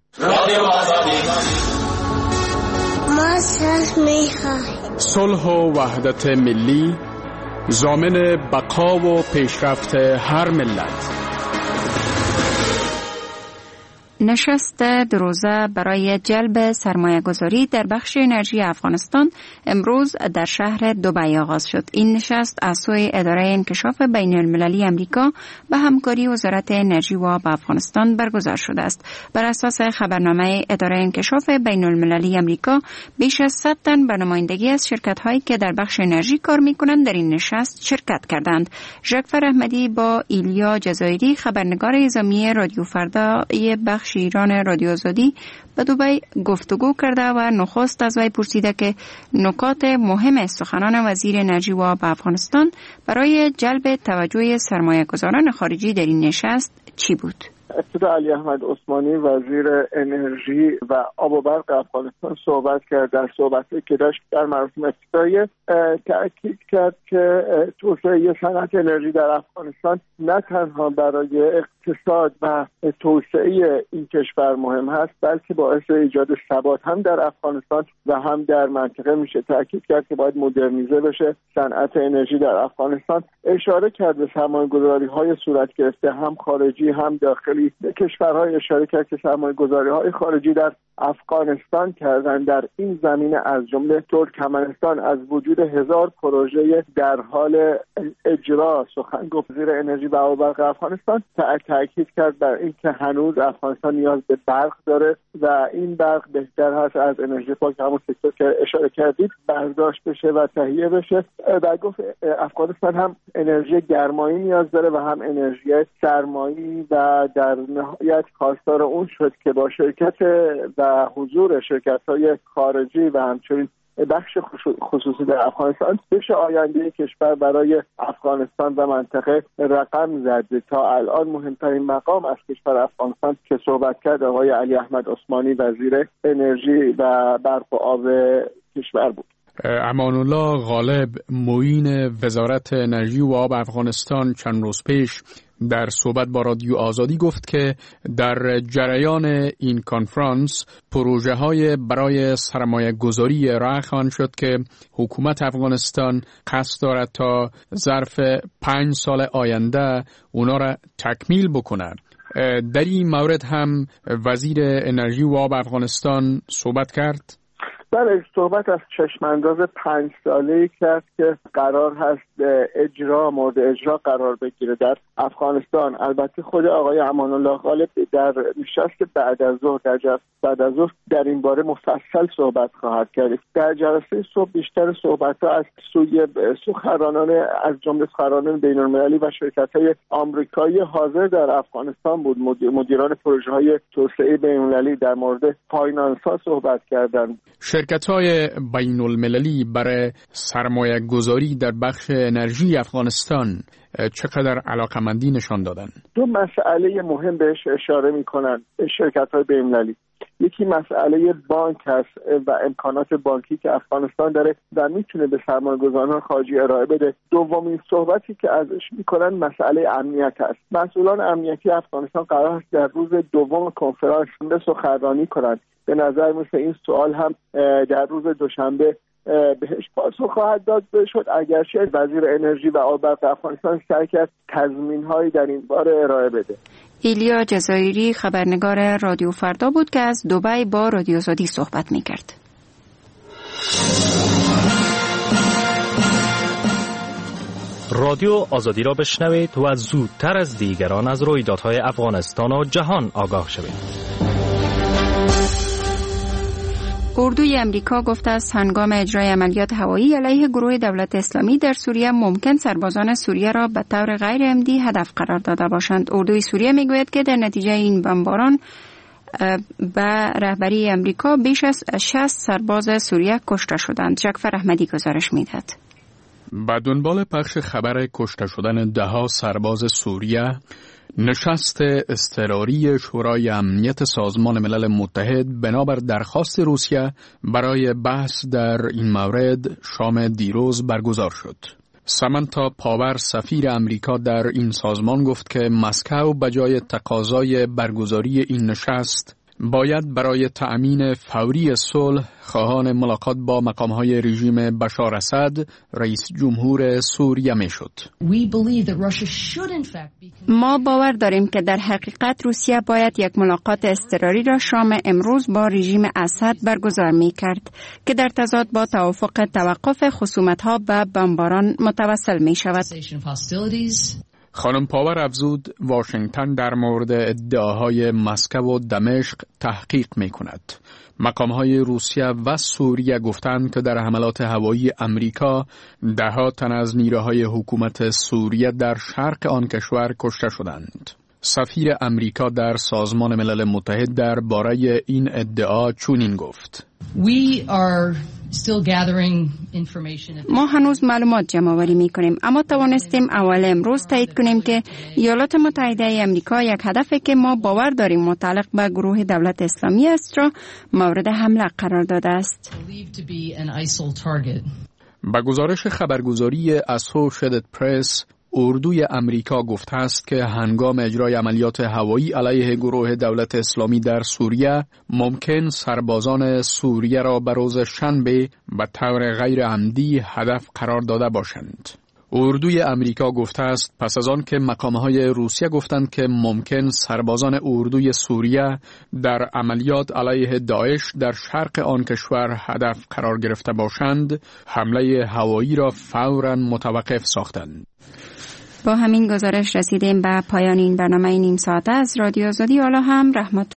[SPEAKER 27] ما صلح می‌خواهیم.
[SPEAKER 1] صلح و وحدت ملی ضامن بقا و پیشرفت هر ملت.
[SPEAKER 6] نشست دو روزه برای جلب سرمایه گذاری در بخش انرژی افغانستان امروز در شهر دبی آغاز شد. این نشست از سوی اداره انکشاف بین المللی امریکا به همکاری وزارت انرژی و آب افغانستان برگزار شده است. بر اساس خبرنامه اداره انکشاف بین المللی امریکا، بیش از صد تن به نمایندگی از شرکت هایی که در بخش انرژی کار میکنند در این نشست شرکت کردند. ژاکفر احمدی با ایلیا جزایری، خبرنگار نظامی رادیو فردای بخش ایران رادیو آزادی، به دبی گفتگو کرده و نخست از وی پرسیده که نکات مهم سخنان وزیر انرژی و آب افغانستان برای جلب توجه سرمایه‌گذاران خارجی در این نشست چی بود؟
[SPEAKER 2] ابتدا علی احمد عثمانی وزیر انرژی و آب و برق افغانستان صحبت کرد. در صحبتی که داشت در مراسم افتتاحیه تأکید کرد که توسعه صنعت انرژی در افغانستان نه تنها برای اقتصاد و توسعه این کشور مهم هست، بلکه باعث ایجاد ثبات هم در افغانستان و هم در منطقه میشه. تأکید کرد که باید مدرنیزه بشه صنعت انرژی در افغانستان. اشاره کرد به سرمایه‌گذاری‌های صورت گرفته هم خارجی هم داخلی. کشورهای اشاره کرد که سرمایه‌گذاری‌های خارجی در افغانستان کردن. در این زمینه از جمله ترکمنستان از وجود هزار پروژه در حال اجرا سخن گفت. وزیر انرژی و آب و برق افغانستان تاکید کرد بر اینکه هنوز افغانستان نیاز به برق داره و این برق بهتر هست از انرژی پاک، همون سکتور که اشاره کردید، برداشت بشه و تهیه بشه. و گفت افغانستان هم انرژی گرمایی نیاز داره و هم انرژی سرمایی و در نهایت خواستار اون شد که با شرکت و حضور شرکت‌های خارجی و همچنین بخش خصوصی در افغانستان بشه آینده کشور برای افغانستان و منطقه رقم زد. تا الان مهمترین مقام از کشور افغانستان که صحبت کرد آقای علی احمد عثمانی وزیر انرژی و برق و آب کشور بود.
[SPEAKER 1] امان الله غالب معین وزارت انرژی و آب افغانستان چند روز پیش در صحبت با رادیو آزادی گفت که در جریان این کنفرانس پروژه های برای سرمایه گذاری ارائه خواهند شد که حکومت افغانستان قصد دارد تا ظرف پنج سال آینده اونا را تکمیل بکند. در این مورد هم وزیر انرژی و آب افغانستان صحبت کرد.
[SPEAKER 2] بله، صحبت از چشمانداز پنج ساله‌ای کرد که قرار هست اجرا مورد اجرا قرار بگیره در افغانستان. البته خود آقای امان الله غالب در نشست بعد از ظهر در جلسه بعد از ظهر در این باره مفصل صحبت خواهد کرد. در جلسه صبح بیشتر صحبت‌ها از سوی سخنرانان از جمله سخنرانان بین‌المللی و شرکت‌های آمریکایی حاضر در افغانستان بود. مدیران پروژه‌های توسعه بین‌المللی در مورد فاینانس‌ها صحبت کردند.
[SPEAKER 1] شرکت‌های بین‌المللی برای سرمایه گذاری در بخش انرژی افغانستان چقدر علاقمندی نشان دادن؟
[SPEAKER 2] دو مسئله مهم بهش اشاره می‌کنن شرکت‌های بین‌المللی. یکی مسئله بانک هست و امکانات بانکی که افغانستان داره و میتونه به سرمایه‌گذاران خارجی ارائه بده. دومین صحبتی که ازش میکنن مسئله امنیت هست. مسئولان امنیتی افغانستان قرار است در روز دوم کنفرانس سخنرانی کنند. به نظر میسه این سوال هم در روز دوشنبه بهش پاسخ خواهد داد شد، اگرچه وزیر انرژی و آب و برق افغانستان سعی کرد تضمین‌هایی در این باره ارائه بده.
[SPEAKER 6] ایلیا جزایری خبرنگار رادیو فردا بود که از دبی با رادیو آزادی صحبت می‌کرد.
[SPEAKER 3] رادیو آزادی را بشنوید و زودتر از دیگران از رویدادهای افغانستان و جهان آگاه شوید.
[SPEAKER 6] اردوی امریکا گفته است هنگام اجرای عملیات هوایی علیه گروه دولت اسلامی در سوریه ممکن سربازان سوریه را به طور غیر عمدی هدف قرار داده باشند. اردوی سوریه میگوید که در نتیجه این بمباران به رهبری امریکا بیش از شصت سرباز سوریه کشته شدند. جعفر احمدی گزارش میدهد.
[SPEAKER 1] به دنبال پخش خبر کشته شدن ده‌ها سرباز سوریه، نشست اضطراری شورای امنیت سازمان ملل متحد بنابر درخواست روسیه برای بحث در این مورد شام دیروز برگزار شد. سامانتا پاور سفیر امریکا در این سازمان گفت که مسکو به جای تقاضای برگزاری این نشست باید برای تأمین فوری صلح خواهان ملاقات با مقام‌های رژیم بشار اسد رئیس جمهور سوریه میشد.
[SPEAKER 6] ما باور داریم که در حقیقت روسیه باید یک ملاقات اضطراری را شام امروز با رژیم اسد برگزار می کرد که در تضاد با توافق توقف خصومت‌ها و بمباران متوسل می شود.
[SPEAKER 1] خانم پاور افزود واشنگتن در مورد ادعاهای مسکو و دمشق تحقیق می کند. مقام‌های روسیه و سوریه گفتند که در حملات هوایی امریکا ده‌ها تن از نیروهای حکومت سوریه در شرق آن کشور کشته شدند. سفیر امریکا در سازمان ملل متحد درباره این ادعا چنین گفت:
[SPEAKER 8] We are still gathering information.
[SPEAKER 6] ما هنوز معلومات جمع آوری می کنیم، اما توانستیم اول امروز تایید کنیم که ایالات متحده امریکا یک هدفی که ما باور داریم متعلق به گروه دولت اسلامی است را مورد حمله قرار داده است.
[SPEAKER 1] با گزارش خبرگزاری اسوشیتد پرس، اردوی امریکا گفته است که هنگام اجرای عملیات هوایی علیه گروه دولت اسلامی در سوریه ممکن سربازان سوریه را به روز شنبه به طور غیر عمدی هدف قرار داده باشند. اردوی امریکا گفته است پس از آن که مقام‌های روسیه گفتند که ممکن سربازان اردوی سوریه در عملیات علیه داعش در شرق آن کشور هدف قرار گرفته باشند، حمله هوایی را فوراً متوقف ساختند.
[SPEAKER 6] با همین گزارش رسیدیم به پایان این برنامه نیم ساعته از رادیو آزادی. حالا هم رحمت